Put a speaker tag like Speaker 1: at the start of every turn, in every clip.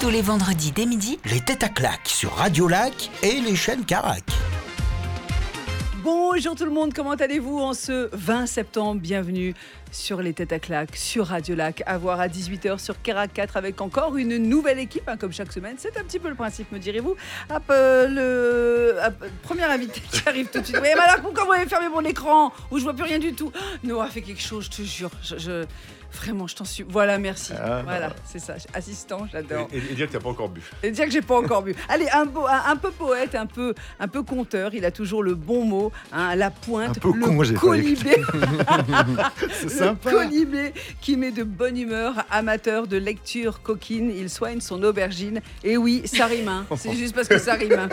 Speaker 1: Tous les vendredis dès midi,
Speaker 2: Les têtes à claques sur Radio Lac et les chaînes Carac.
Speaker 3: Bonjour tout le monde, comment allez-vous en ce 20 septembre? Bienvenue sur les têtes à claques, sur Radio Lac, à voir à 18h sur Carac 4 avec encore une nouvelle équipe, comme chaque semaine. C'est un petit peu le principe, me direz-vous. Premier invité qui arrive tout de suite. Oui, mais alors pourquoi vous avez fermé mon écran où je vois plus rien du tout? Noah fait quelque chose, je te jure. Vraiment, je t'en suis. Voilà, merci. Voilà, c'est ça. Assistant, j'adore.
Speaker 4: Et dire que t'as pas encore bu.
Speaker 3: Et dire que j'ai pas encore bu. Allez, un peu poète, un peu conteur. Il a toujours le bon mot, la pointe,
Speaker 5: un peu
Speaker 3: le
Speaker 5: con, j'ai
Speaker 3: colibé.
Speaker 5: C'est sympa.
Speaker 3: Le colibé qui met de bonne humeur, amateur de lecture coquine. Il soigne son aubergine. Et oui, ça rime. C'est juste parce que ça rime.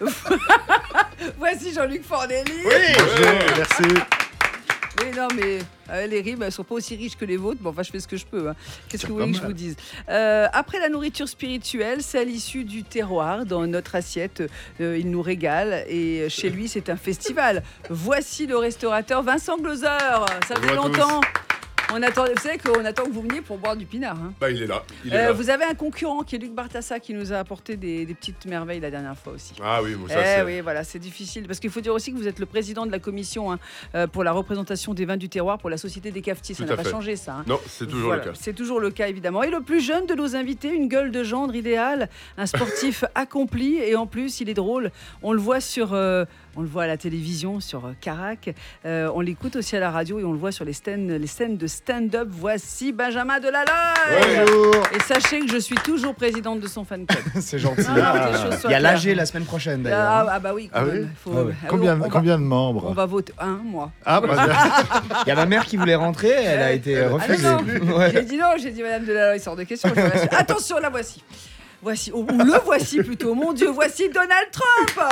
Speaker 3: Voici Jean-Luc Fornelli.
Speaker 5: Merci.
Speaker 3: Oui, non, mais les rimes, elles sont pas aussi riches que les vôtres. Bon, enfin, je fais ce que je peux. Qu'est-ce que vous voulez que je vous dise? Après la nourriture spirituelle, celle issue du terroir, dans notre assiette, il nous régale. Et chez lui, c'est un festival. Voici le restaurateur Vincent Glauser. Ça fait longtemps. Vous savez qu'on attend que vous veniez pour boire du pinard.
Speaker 4: Bah, il est là.
Speaker 3: Vous avez un concurrent qui est Luc Bartassa qui nous a apporté des petites merveilles la dernière fois aussi.
Speaker 4: Ah oui, bon, ça c'est...
Speaker 3: Oui, voilà, c'est difficile. Parce qu'il faut dire aussi que vous êtes le président de la commission pour la représentation des vins du terroir pour la Société des cafetiers. Ça n'a pas changé, ça.
Speaker 4: Non, c'est toujours le cas.
Speaker 3: C'est toujours le cas, évidemment. Et le plus jeune de nos invités, une gueule de gendre idéale, un sportif accompli. Et en plus, il est drôle. On le voit on le voit à la télévision sur Carac. On l'écoute aussi à la radio et on le voit sur les scènes de stand-up. Voici Benjamin Delaloy.
Speaker 5: Bonjour.
Speaker 3: Et sachez que je suis toujours présidente de son fan club.
Speaker 5: C'est gentil.
Speaker 6: Il y a l'AG la semaine prochaine d'ailleurs.
Speaker 3: Ah bah oui. Quand même.
Speaker 5: Combien de membres?
Speaker 3: On va voter moi.
Speaker 5: Ah, bah,
Speaker 6: Il y a ma mère qui voulait rentrer, elle a été refusée.
Speaker 3: Non. J'ai dit Madame Delaloy, sort de question. Attention, la voici. Ou le voici plutôt, mon Dieu, voici Donald Trump.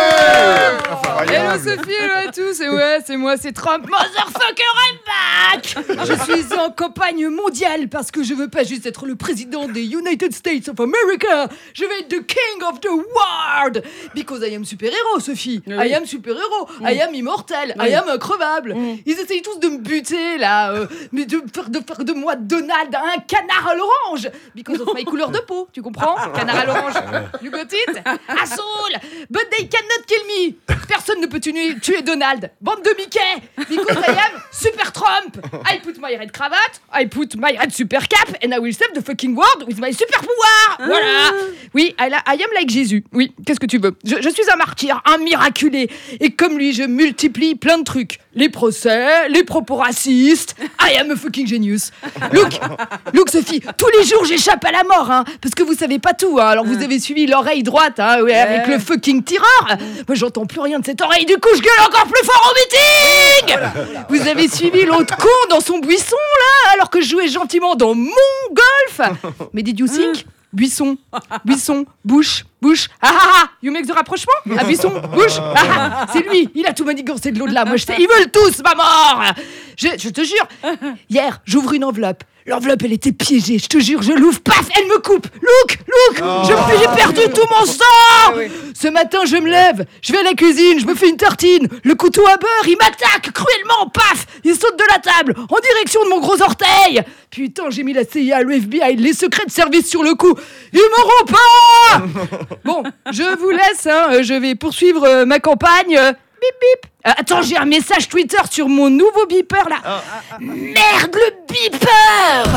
Speaker 7: Hello Sophie, hello à tous, et ouais, c'est moi, c'est Trump, motherfucker, I'm back. Je suis en campagne mondiale parce que je veux pas juste être le président des United States of America, je vais être the king of the world, because I am super-héros, Sophie,
Speaker 3: oui.
Speaker 7: I am super-héros, I am immortel, I am increvable. Ils essayent tous de me buter, là, mais de faire de moi Donald un canard à l'orange, because of my couleur de peau, tu comprends? Canard à l'orange. You got it? Asshole! But they cannot kill me! Personne ne peut tuer Donald. Bande de Mickey! Because I am Super Trump! I put my red cravat, I put my red super cap, and I will save the fucking world with my super pouvoir! Voilà! Oui, I am like Jésus. Oui, qu'est-ce que tu veux? Je suis un martyr, un miraculé. Et comme lui, je multiplie plein de trucs. Les procès, les propos racistes. I am a fucking genius. Look, Sophie, tous les jours, j'échappe à la mort, parce que vous savez pas tout, alors vous avez suivi l'oreille droite, avec le fucking tireur. Moi, j'entends plus rien de cette oreille, du coup, je gueule encore plus fort au meeting. Vous avez suivi l'autre con dans son buisson, là, alors que je jouais gentiment dans mon golf. Mais did you think? Buisson, bouche, you make the rapprochement? Ah, buisson, bouche, c'est lui, il a tout manigancé de l'au-delà, moi je sais, ils veulent tous ma mort. Je te jure, hier, j'ouvre une enveloppe. L'enveloppe, elle était piégée, je te jure, je l'ouvre, paf, elle me coupe. Look, j'ai perdu tout mon sang. Ce matin, je me lève, je vais à la cuisine, je me fais une tartine, le couteau à beurre, il m'attaque cruellement, paf, il saute de la table, en direction de mon gros orteil. Putain, j'ai mis la CIA, le FBI, les secrets de service sur le coup, ils m'auront pas. Bon, je vous laisse, je vais poursuivre ma campagne. Bip bip. Attends, j'ai un message Twitter sur mon nouveau beeper là. Merde, le beeper.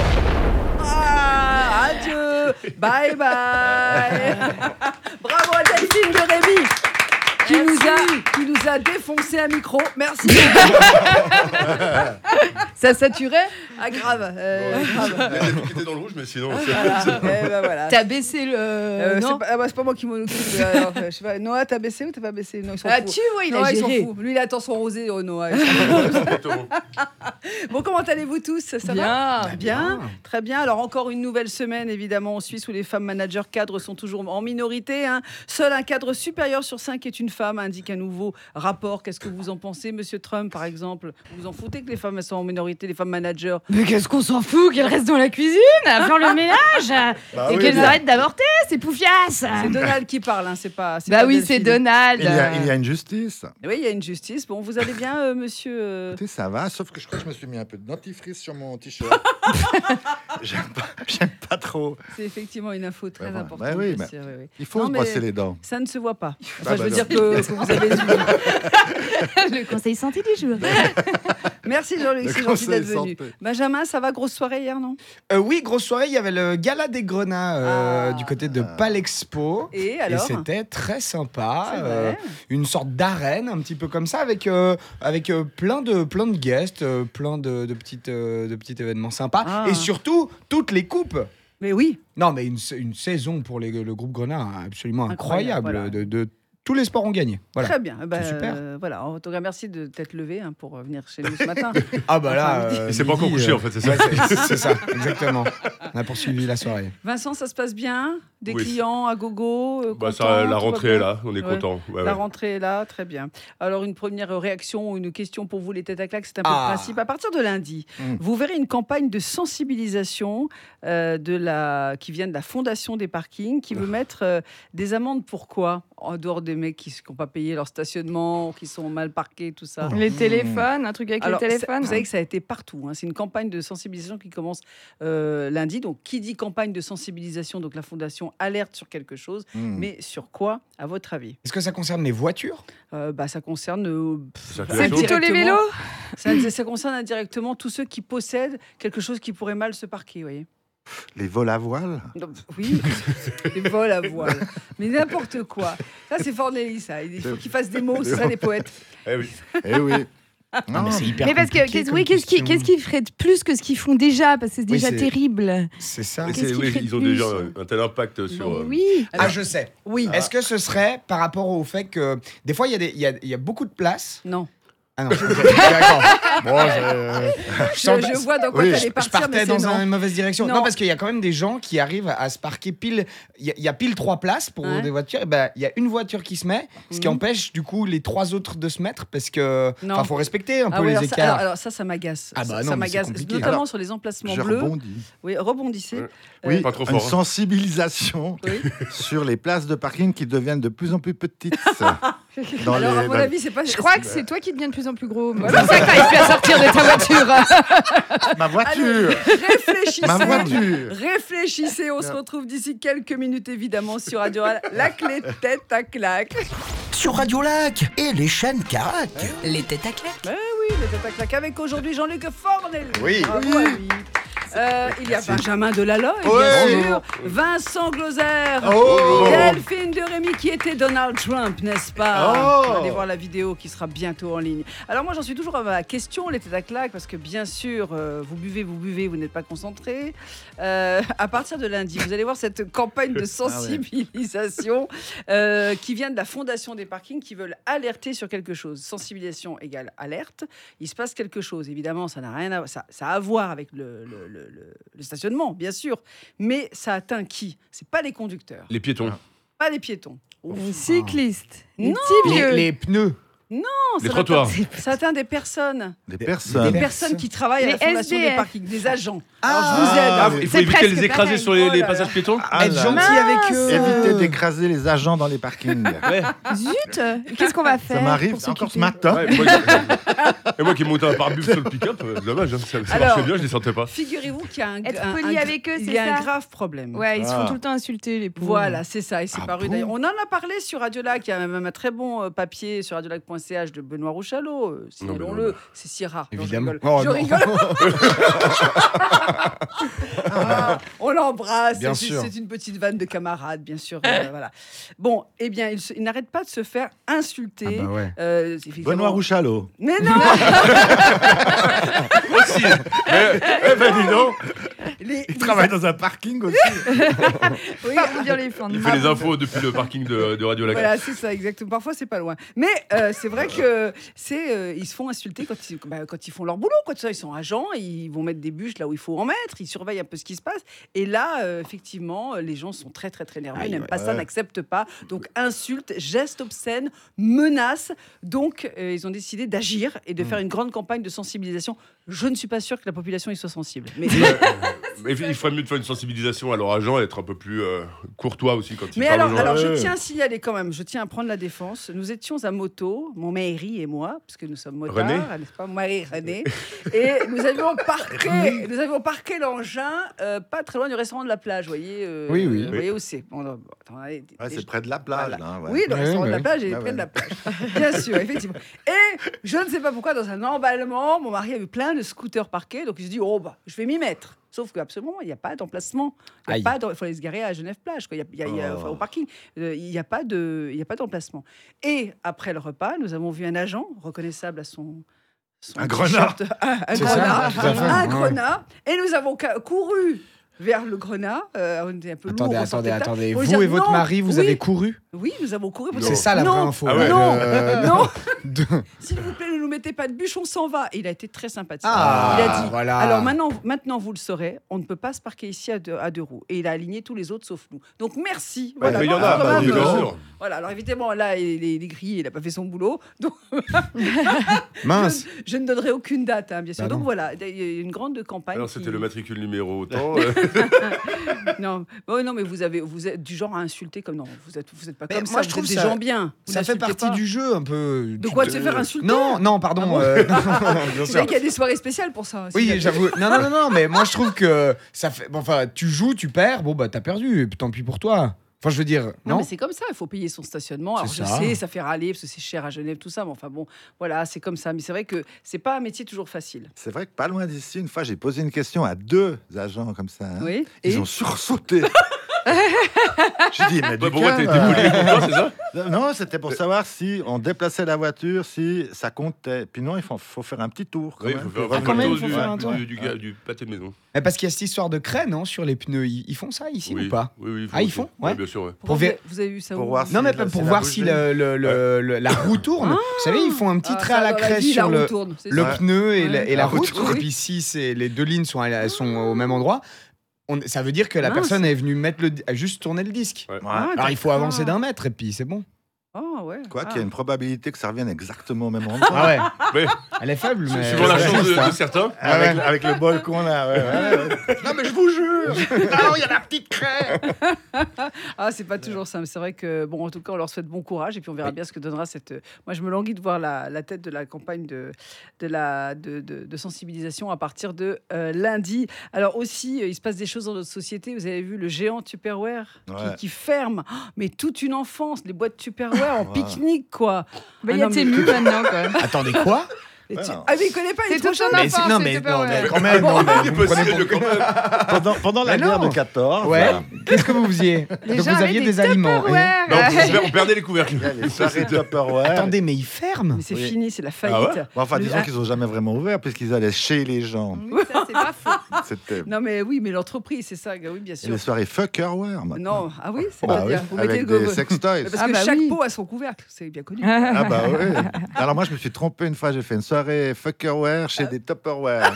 Speaker 3: Adieu. Bye bye. Bravo à Delphine de Rémy qui nous a défoncé un micro. Merci. Ça saturait? Ah, grave.
Speaker 4: Peut-être qu'il était dans le rouge, mais sinon...
Speaker 3: Voilà.
Speaker 7: T'as baissé le... non,
Speaker 3: c'est pas moi qui m'en occupe. Alors, je sais pas, Noah, t'as baissé ou t'as pas baissé? Non, ils s'en foutent.
Speaker 7: Tu vois, il
Speaker 3: Noah,
Speaker 7: a
Speaker 3: ils s'en
Speaker 7: géré.
Speaker 3: foutent. Lui, il attend son rosé, Noah. Bon, comment allez-vous tous? Ça va? Bien. Très bien. Alors, encore une nouvelle semaine, évidemment, en Suisse, où les femmes managers cadres sont toujours en minorité. Seul un cadre supérieur sur 5 est une femme, indique un nouveau rapport. Qu'est-ce que vous en pensez, monsieur Trump, par exemple? Vous en foutez que les femmes sont en minorité, les femmes managers?
Speaker 7: Mais qu'est-ce qu'on s'en fout? Qu'elles restent dans la cuisine à faire le ménage et qu'elles arrêtent d'avorter, c'est poufiasse.
Speaker 3: C'est Donald qui parle, c'est pas...
Speaker 7: Bah oui, c'est Donald.
Speaker 5: Il y a une justice.
Speaker 3: Oui, il y a une justice. Bon, vous allez bien, monsieur
Speaker 5: Écoutez, ça va, sauf que je Je me suis mis un peu de dentifrice sur mon t-shirt. J'aime pas trop.
Speaker 3: C'est effectivement une info très
Speaker 5: Ouais,
Speaker 3: importante.
Speaker 5: bah oui,
Speaker 3: bien
Speaker 5: mais-
Speaker 3: sûr, oui.
Speaker 5: Il faut
Speaker 3: Non,
Speaker 5: se
Speaker 3: mais
Speaker 5: brosser les dents.
Speaker 3: Ça ne se voit pas. Enfin,
Speaker 5: Ah,
Speaker 3: je
Speaker 5: bah
Speaker 3: veux dire
Speaker 5: non.
Speaker 3: que vous avez vu.
Speaker 7: Le conseil santé du jour.
Speaker 3: Merci Jean-Luc,
Speaker 5: Le
Speaker 3: c'est gentil
Speaker 5: conseil
Speaker 3: d'être venu.
Speaker 5: santé.
Speaker 3: Benjamin, ça va, grosse soirée hier, non?
Speaker 6: Oui, grosse soirée, il y avait le gala des Grenats
Speaker 3: Ah.
Speaker 6: du côté de Palexpo.
Speaker 3: Et alors?
Speaker 6: c'était très sympa.
Speaker 3: C'est vrai.
Speaker 6: Une sorte d'arène, un petit peu comme ça, avec plein de guests, plein de petits événements sympas.
Speaker 3: Ah.
Speaker 6: Et surtout, toutes les coupes.
Speaker 3: Mais oui,
Speaker 6: Non, mais une saison pour le groupe Grenat absolument incroyable.
Speaker 3: Incroyable,
Speaker 6: De tous les sports ont gagné. Voilà.
Speaker 3: très bien.
Speaker 6: C'est super.
Speaker 3: Voilà, en tout cas, merci de t'être levé pour venir chez nous ce matin.
Speaker 6: Ah bah là.
Speaker 3: Enfin,
Speaker 4: Il s'est pas encore
Speaker 6: midi,
Speaker 4: couché, en fait, c'est ça.
Speaker 6: ouais, c'est ça, exactement. On a poursuivi la soirée.
Speaker 3: Vincent, ça se passe bien? Des
Speaker 4: Oui.
Speaker 3: clients à gogo?
Speaker 4: Bah,
Speaker 3: Contents,
Speaker 4: ça, la
Speaker 3: tout va
Speaker 4: rentrée
Speaker 3: bien
Speaker 4: est là, on est
Speaker 3: Ouais.
Speaker 4: content. Ouais,
Speaker 3: La
Speaker 4: ouais.
Speaker 3: rentrée est là, très bien. Alors, une première réaction, une question pour vous, les têtes à claques, c'est un peu
Speaker 6: Ah.
Speaker 3: le principe. À partir de lundi,
Speaker 5: Mm.
Speaker 3: vous verrez une campagne de sensibilisation qui vient de la Fondation des parkings, qui veut mettre des amendes. Pourquoi? En dehors des mecs qui n'ont pas payé leur stationnement, ou qui sont mal parqués, tout ça.
Speaker 7: Les téléphones, un truc avec
Speaker 3: Alors,
Speaker 7: les téléphones.
Speaker 3: vous savez que ça a été partout. C'est une campagne de sensibilisation qui commence lundi. Donc, qui dit campagne de sensibilisation, donc la Fondation alerte sur quelque chose. Mais sur quoi, à votre avis?
Speaker 6: Est-ce que ça concerne les voitures?
Speaker 3: Ça concerne.
Speaker 4: Ça
Speaker 7: C'est plutôt les vélos.
Speaker 3: Ça concerne indirectement tous ceux qui possèdent quelque chose qui pourrait mal se parquer, vous voyez.
Speaker 5: Les vols à voile.
Speaker 3: Non, oui, les vols à voile. Mais n'importe quoi. Ça, c'est Fornelli, ça. Il faut qu'il fasse des mots, c'est ça, les poètes.
Speaker 4: Eh oui.
Speaker 5: Eh oui.
Speaker 6: Non, mais c'est hyper
Speaker 7: Mais parce que
Speaker 6: compliqué comme
Speaker 7: qu'est-ce
Speaker 6: question.
Speaker 7: qu'ils feraient de plus que ce qu'ils font déjà, parce que c'est déjà
Speaker 6: c'est-
Speaker 7: terrible.
Speaker 6: C'est ça.
Speaker 4: Mais
Speaker 7: Qu'est-ce
Speaker 4: c'est-
Speaker 7: qu'il
Speaker 4: oui,
Speaker 7: fait de
Speaker 4: ils ont
Speaker 7: plus
Speaker 4: déjà un tel impact sur.
Speaker 7: Oui.
Speaker 6: Ah, je sais.
Speaker 3: Oui.
Speaker 6: Est-ce que ce serait par rapport au fait que des fois il y a beaucoup de place?
Speaker 3: Non.
Speaker 6: Ah non. D'accord. Bon,
Speaker 3: Je vois dans quoi
Speaker 5: Oui,
Speaker 3: tu allais
Speaker 6: je
Speaker 3: partir, mais
Speaker 6: partais
Speaker 3: c'est
Speaker 6: dans
Speaker 3: non.
Speaker 6: une mauvaise direction.
Speaker 3: Non.
Speaker 6: Non, parce qu'il y a quand même des gens qui arrivent à se parquer pile. Il y a pile 3 places pour
Speaker 3: Ouais.
Speaker 6: des voitures. Et ben, il y a une voiture qui se met, ce qui
Speaker 3: Mhm.
Speaker 6: empêche du coup les 3 autres de se mettre parce que
Speaker 3: Non.
Speaker 6: faut respecter un peu
Speaker 3: Ah ouais,
Speaker 6: les
Speaker 3: alors ça,
Speaker 6: écarts.
Speaker 3: alors ça m'agace.
Speaker 6: Ah bah
Speaker 3: Ça
Speaker 6: non, mais c'est
Speaker 3: m'agace,
Speaker 6: compliqué.
Speaker 3: notamment
Speaker 5: Alors,
Speaker 3: sur les emplacements
Speaker 5: Je
Speaker 3: bleus.
Speaker 5: rebondis.
Speaker 3: Oui, rebondissez.
Speaker 4: Ouais.
Speaker 5: Oui,
Speaker 4: Pas trop
Speaker 5: une
Speaker 4: fort, hein.
Speaker 5: sensibilisation
Speaker 3: Oui.
Speaker 5: sur les places de parking qui deviennent de plus en plus petites. Dans
Speaker 3: Alors, à mon
Speaker 5: dans-
Speaker 3: avis, c'est pas.
Speaker 7: Je crois que c'est toi qui deviens de plus en plus gros. C'est ça que t'arrives plus à sortir de ta voiture.
Speaker 5: Ma
Speaker 3: Allez,
Speaker 5: voiture.
Speaker 3: réfléchissez.
Speaker 5: Ma voiture.
Speaker 3: Réfléchissez, on se retrouve d'ici quelques minutes évidemment sur Radio Lac, les têtes à claques.
Speaker 2: Sur Radio Lac et les chaînes Carac.
Speaker 1: Les têtes à claques.
Speaker 3: Oui, les têtes à claques avec aujourd'hui Jean-Luc Fornelli.
Speaker 5: Oui.
Speaker 3: Bravo à lui. Il y a Benjamin Delaloy, bien
Speaker 5: Ouais.
Speaker 3: sûr. Vincent Glauser.
Speaker 5: Oh.
Speaker 3: Delphine de Rémy qui était Donald Trump, n'est-ce pas?
Speaker 5: Oh.
Speaker 3: Allez voir la vidéo qui sera bientôt en ligne. Alors moi j'en suis toujours à ma question, les têtes à claques, parce que bien sûr, vous buvez, vous n'êtes pas concentré. À partir de lundi, vous allez voir cette campagne de sensibilisation qui vient de la Fondation des parkings qui veulent alerter sur quelque chose. Sensibilisation égale alerte. Il se passe quelque chose. Évidemment, ça n'a rien à ça a à voir avec le stationnement, bien sûr. Mais ça atteint qui? C'est pas les conducteurs,
Speaker 4: Les piétons.
Speaker 3: pas les piétons.
Speaker 7: Les cyclistes. Les
Speaker 3: Non.
Speaker 7: petits vieux.
Speaker 6: Les pneus.
Speaker 3: Non,
Speaker 4: Les
Speaker 3: ça
Speaker 4: trottoirs.
Speaker 3: Ça atteint des personnes.
Speaker 5: Des
Speaker 3: Des
Speaker 5: personnes.
Speaker 3: personnes qui travaillent à la
Speaker 7: Les
Speaker 3: Fondation des
Speaker 7: SDF.
Speaker 3: parkings, des agents.
Speaker 6: Ah.
Speaker 3: Alors je vous aide.
Speaker 4: Ah, il faut
Speaker 7: C'est
Speaker 4: éviter
Speaker 7: presque
Speaker 4: de les écraser
Speaker 7: pareil.
Speaker 4: sur les
Speaker 3: Oh là là.
Speaker 4: passages piétons.
Speaker 5: Ah
Speaker 6: Être
Speaker 5: là
Speaker 6: gentil
Speaker 5: là.
Speaker 6: avec eux.
Speaker 5: Éviter d'écraser les agents dans les parkings.
Speaker 4: Ouais.
Speaker 7: Zut. Qu'est-ce qu'on va faire
Speaker 5: Ça m'arrive
Speaker 7: pour
Speaker 5: encore ce
Speaker 7: s'occuper
Speaker 5: matin.
Speaker 4: Ouais, et moi qui montais un pare-bus sur le pick-up, dommage, hein, ça
Speaker 3: Alors,
Speaker 4: marchait bien, je les sentais pas.
Speaker 3: Figurez-vous qu'il y a un,
Speaker 7: Être
Speaker 3: un-
Speaker 7: poli
Speaker 3: un-
Speaker 7: avec eux,
Speaker 3: il
Speaker 7: c'est
Speaker 3: y a un
Speaker 7: ça
Speaker 3: grave problème.
Speaker 7: Ouais, ils se font
Speaker 5: Ah.
Speaker 7: tout le temps insulter, les pauvres.
Speaker 3: Voilà, c'est ça. Et c'est
Speaker 6: Ah
Speaker 3: paru
Speaker 6: bon
Speaker 3: d'ailleurs. On en a parlé sur Radio Lac. Il y a même un très bon papier sur radiolac.ch de Benoît Rouchalot. Signalons-le. C'est si rare. Non,
Speaker 6: Évidemment.
Speaker 3: Je rigole.
Speaker 6: Oh,
Speaker 3: Je
Speaker 6: non.
Speaker 3: rigole. Ah, on l'embrasse.
Speaker 6: Bien
Speaker 3: C'est-
Speaker 6: sûr.
Speaker 3: C'est une petite vanne de camarade, bien sûr. Voilà. Bon, eh bien, il n'arrête pas de se faire insulter.
Speaker 6: Ah bah ouais.
Speaker 3: Effectivement.
Speaker 5: Benoît Rouchalot.
Speaker 3: Mais non.
Speaker 4: Aussi. Eh ben dis donc,
Speaker 5: Il travaille dans un parking aussi.
Speaker 3: Oui,
Speaker 7: Pas vous dire les fins de
Speaker 4: il fait les infos depuis le parking de Radio Lac.
Speaker 3: Voilà, c'est ça, exactement. Parfois, c'est pas loin. Mais c'est vrai que ils se font insulter quand ils font leur boulot. Quoi, tout ça. Ils sont agents, ils vont mettre des bûches là où il faut en mettre, ils surveillent un peu ce qui se passe. Et là, effectivement, les gens sont très, très, très nerveux, n'aiment pas ça, n'acceptent pas. Donc, insultes, gestes obscènes, menaces. Donc, ils ont décidé d'agir et de faire une grande campagne de sensibilisation. Je ne suis pas sûre que la population y soit sensible. Mais
Speaker 4: Mais il ferait mieux de faire une sensibilisation à leur agent et être un peu plus courtois aussi quand ils
Speaker 3: Mais
Speaker 4: parlent aux gens.
Speaker 3: alors je tiens à signaler quand même, je tiens à prendre la défense. Nous étions à moto, mon mairie et moi, puisque nous sommes motards,
Speaker 4: René.
Speaker 3: n'est-ce pas, mon mari René, et nous avions parqué l'engin pas très loin du restaurant de la plage, vous voyez.
Speaker 6: Oui, oui.
Speaker 3: Vous voyez où c'est. Bon, attends, allez,
Speaker 5: C'est près de la plage,
Speaker 3: Voilà.
Speaker 5: là. Ouais.
Speaker 3: Oui, le
Speaker 6: Ouais,
Speaker 3: restaurant de la
Speaker 6: ouais.
Speaker 3: plage est
Speaker 5: Ah
Speaker 3: près
Speaker 5: ouais.
Speaker 3: de la plage. Bien sûr, effectivement. Et je ne sais pas pourquoi, dans un emballement, mon mari a eu plein de scooters parqués, donc il se dit, oh, bah, je vais m'y mettre. Sauf qu'absolument, il n'y a pas d'emplacement. Il faut aller se garer à Genève-Plage, quoi. Enfin, au parking. Il n'y a pas d'emplacement. Et après le repas, nous avons vu un agent reconnaissable à son
Speaker 5: Un grenat.
Speaker 3: t-shirt. Un
Speaker 6: C'est ça,
Speaker 3: grenat.
Speaker 6: tout à fait,
Speaker 3: Un
Speaker 6: ouais.
Speaker 3: grenat. Et nous avons couru vers le grenat. On était un peu lourd, on sortait de table.
Speaker 6: Attendez.
Speaker 3: Pour lui
Speaker 6: Vous
Speaker 3: dire,
Speaker 6: et votre
Speaker 3: non,
Speaker 6: mari, vous
Speaker 3: oui.
Speaker 6: avez couru.
Speaker 3: Oui, nous avons couru. pour
Speaker 6: C'est
Speaker 3: dire,
Speaker 6: ça la
Speaker 3: non,
Speaker 6: vraie info.
Speaker 4: Ah ouais.
Speaker 3: Non, non.
Speaker 6: de-
Speaker 3: S'il vous plaît, ne nous mettez pas de bûche, on s'en va. Et il a été très sympathique.
Speaker 6: Ah,
Speaker 3: il a dit,
Speaker 6: voilà.
Speaker 3: alors maintenant, vous le saurez, on ne peut pas se parquer ici à deux roues. Et il a aligné tous les autres sauf nous. Donc merci.
Speaker 4: Ouais, mais il y en
Speaker 3: non,
Speaker 4: a,
Speaker 3: quand
Speaker 4: bah,
Speaker 3: même,
Speaker 4: bien sûr.
Speaker 3: Voilà, alors évidemment, là, il est grillé, il n'a pas fait son boulot. Donc,
Speaker 6: Mince.
Speaker 3: je ne donnerai aucune date, hein, bien sûr.
Speaker 6: Bah
Speaker 3: Donc
Speaker 6: non.
Speaker 3: voilà, il y a une grande campagne.
Speaker 4: Alors
Speaker 3: qui-
Speaker 4: c'était le matricule numéro autant.
Speaker 3: Non, non, mais vous êtes du genre à insulter comme non, vous êtes pas
Speaker 6: Mais
Speaker 3: comme
Speaker 6: moi,
Speaker 3: ça.
Speaker 6: je
Speaker 3: Vous
Speaker 6: trouve
Speaker 3: êtes des
Speaker 6: ça-
Speaker 3: gens bien. Vous
Speaker 6: Ça fait
Speaker 3: n'insultez
Speaker 6: partie
Speaker 3: pas.
Speaker 6: du jeu un peu.
Speaker 3: De quoi de se faire insulter?
Speaker 6: Non, pardon.
Speaker 3: Ah bon
Speaker 6: non, bien
Speaker 3: C'est
Speaker 6: sûr.
Speaker 3: vrai qu'il y a des soirées spéciales pour ça.
Speaker 6: Oui, j'avoue. Non, mais moi je trouve que ça fait. Bon, enfin, tu joues, tu perds, bon bah t'as perdu, et puis tant pis pour toi. Enfin, je veux dire,
Speaker 3: Non,
Speaker 6: non.
Speaker 3: mais c'est comme ça, il faut payer son stationnement. Alors,
Speaker 6: C'est
Speaker 3: je
Speaker 6: ça.
Speaker 3: sais, ça fait râler parce que c'est cher à Genève, tout ça, mais enfin bon, voilà, c'est comme ça. Mais c'est vrai que c'est pas un métier toujours facile.
Speaker 5: C'est vrai que pas loin d'ici, une fois, j'ai posé une question à 2 agents comme ça. hein.
Speaker 3: Oui.
Speaker 5: Ils
Speaker 3: Et
Speaker 5: ont sursauté. J'ai dit, mais du
Speaker 4: Pourquoi t'es
Speaker 5: calme,
Speaker 4: poli pour toi, c'est ça?
Speaker 5: Non, c'était pour savoir si on déplaçait la voiture, si ça comptait. Puis non, il faut faire un petit tour. Quand
Speaker 4: Oui, il
Speaker 5: même.
Speaker 4: faut faire
Speaker 6: Ah, quand même,
Speaker 4: le
Speaker 6: faut
Speaker 4: tour
Speaker 6: faire un tour.
Speaker 4: du pâté de maison.
Speaker 6: Mais parce qu'il y a cette histoire de craie, non, sur les pneus. Ils font ça ici
Speaker 4: Oui.
Speaker 6: ou pas?
Speaker 4: Oui,
Speaker 6: Ah, ils font Ouais.
Speaker 4: bien sûr, ouais.
Speaker 6: Pour ver-
Speaker 3: vous avez vu ça
Speaker 5: Pour
Speaker 3: où
Speaker 5: voir
Speaker 6: Non, mais
Speaker 5: Si
Speaker 6: pas
Speaker 5: la-
Speaker 6: pour
Speaker 5: si la
Speaker 6: voir
Speaker 5: bougie-
Speaker 6: si la roue tourne. Vous savez, ils font un petit
Speaker 3: Ah,
Speaker 6: trait
Speaker 3: ça,
Speaker 6: à la
Speaker 3: dans
Speaker 6: craie
Speaker 3: vie,
Speaker 6: sur
Speaker 3: la roue
Speaker 6: le
Speaker 3: tourne, c'est
Speaker 6: le
Speaker 3: ça.
Speaker 6: pneu et
Speaker 3: Ouais.
Speaker 6: la
Speaker 5: La
Speaker 6: route.
Speaker 5: route,
Speaker 6: Et puis si les deux lignes sont au même endroit, ça veut dire que la
Speaker 3: Mince.
Speaker 6: personne est venue mettre juste tourner le disque.
Speaker 4: Ouais.
Speaker 5: Ouais.
Speaker 3: Ah,
Speaker 6: Alors il faut
Speaker 3: d'accord.
Speaker 6: avancer d'1 mètre et puis c'est bon.
Speaker 3: Ah ouais.
Speaker 5: Quoi
Speaker 3: Ah.
Speaker 5: qu'il y a une probabilité que ça revienne exactement au même endroit.
Speaker 6: Ah ouais.
Speaker 4: Ouais.
Speaker 6: Elle est faible, mais.
Speaker 4: Suivant la chance
Speaker 6: ça.
Speaker 4: de certains.
Speaker 5: Avec le bol qu'on a. Ouais. Non, mais je vous jure. Non, il y a la petite craie.
Speaker 3: Ah, c'est pas toujours simple. C'est vrai que, bon, en tout cas, on leur souhaite bon courage et puis on verra bien ce que donnera cette. Moi, je me languis de voir la tête de la campagne de sensibilisation à partir de lundi. Alors, aussi, il se passe des choses dans notre société. Vous avez vu le géant Tupperware
Speaker 5: Ouais.
Speaker 3: qui ferme, mais toute une enfance, les boîtes Tupperware en pique-nique, quoi.
Speaker 7: Bah, il
Speaker 3: Ah
Speaker 7: y a
Speaker 3: non, mais-
Speaker 7: Tému maintenant, quand même.
Speaker 6: Attendez quoi?
Speaker 3: Et
Speaker 5: Ouais,
Speaker 3: tu-
Speaker 5: non.
Speaker 3: Ah, mais il connaît pas, il est
Speaker 7: C'est
Speaker 3: trop
Speaker 7: tout son
Speaker 3: jeune.
Speaker 6: Mais
Speaker 7: enfance,
Speaker 6: non,
Speaker 7: c'est
Speaker 6: mais
Speaker 7: Tupperware.
Speaker 6: quand même. Non, mais vous me prenez
Speaker 4: Possible
Speaker 6: pour-
Speaker 4: quand même.
Speaker 5: Pendant la
Speaker 6: Mais
Speaker 5: guerre
Speaker 6: non.
Speaker 5: de 14,
Speaker 6: Ouais.
Speaker 5: voilà,
Speaker 6: Qu'est-ce que vous faisiez?
Speaker 7: Les
Speaker 6: Donc
Speaker 7: gens
Speaker 6: vous aviez
Speaker 7: avaient
Speaker 6: des aliments.
Speaker 7: Tupperware.
Speaker 4: Non, on perdait les couvercles.
Speaker 5: il y a les soirées Tupperware.
Speaker 6: Attendez, mais ils ferment.
Speaker 3: Mais c'est
Speaker 5: Oui.
Speaker 3: fini, c'est la
Speaker 4: Ah ouais
Speaker 3: faillite.
Speaker 5: Bon, enfin,
Speaker 3: Le-
Speaker 5: disons qu'ils n'ont jamais vraiment ouvert puisqu'ils allaient chez les gens.
Speaker 7: Oui, ça, c'est pas faux.
Speaker 5: C'était
Speaker 3: Non, mais oui, mais l'entreprise, c'est ça, oui, bien
Speaker 5: et
Speaker 3: sûr.
Speaker 5: les soirées Fuckerware. maintenant.
Speaker 3: Non, ah oui, c'est
Speaker 5: Bah
Speaker 3: pas
Speaker 5: oui,
Speaker 3: dire. Vous mettez
Speaker 5: avec
Speaker 3: le
Speaker 5: des
Speaker 3: go-
Speaker 5: sextoys.
Speaker 3: Mais parce
Speaker 7: Ah
Speaker 3: que
Speaker 7: bah
Speaker 3: chaque
Speaker 7: oui.
Speaker 3: pot a son couvercle, c'est bien connu.
Speaker 5: Ah bah oui. Alors moi je me suis trompé une fois, j'ai fait une soirée Fuckerware chez des Tupperware.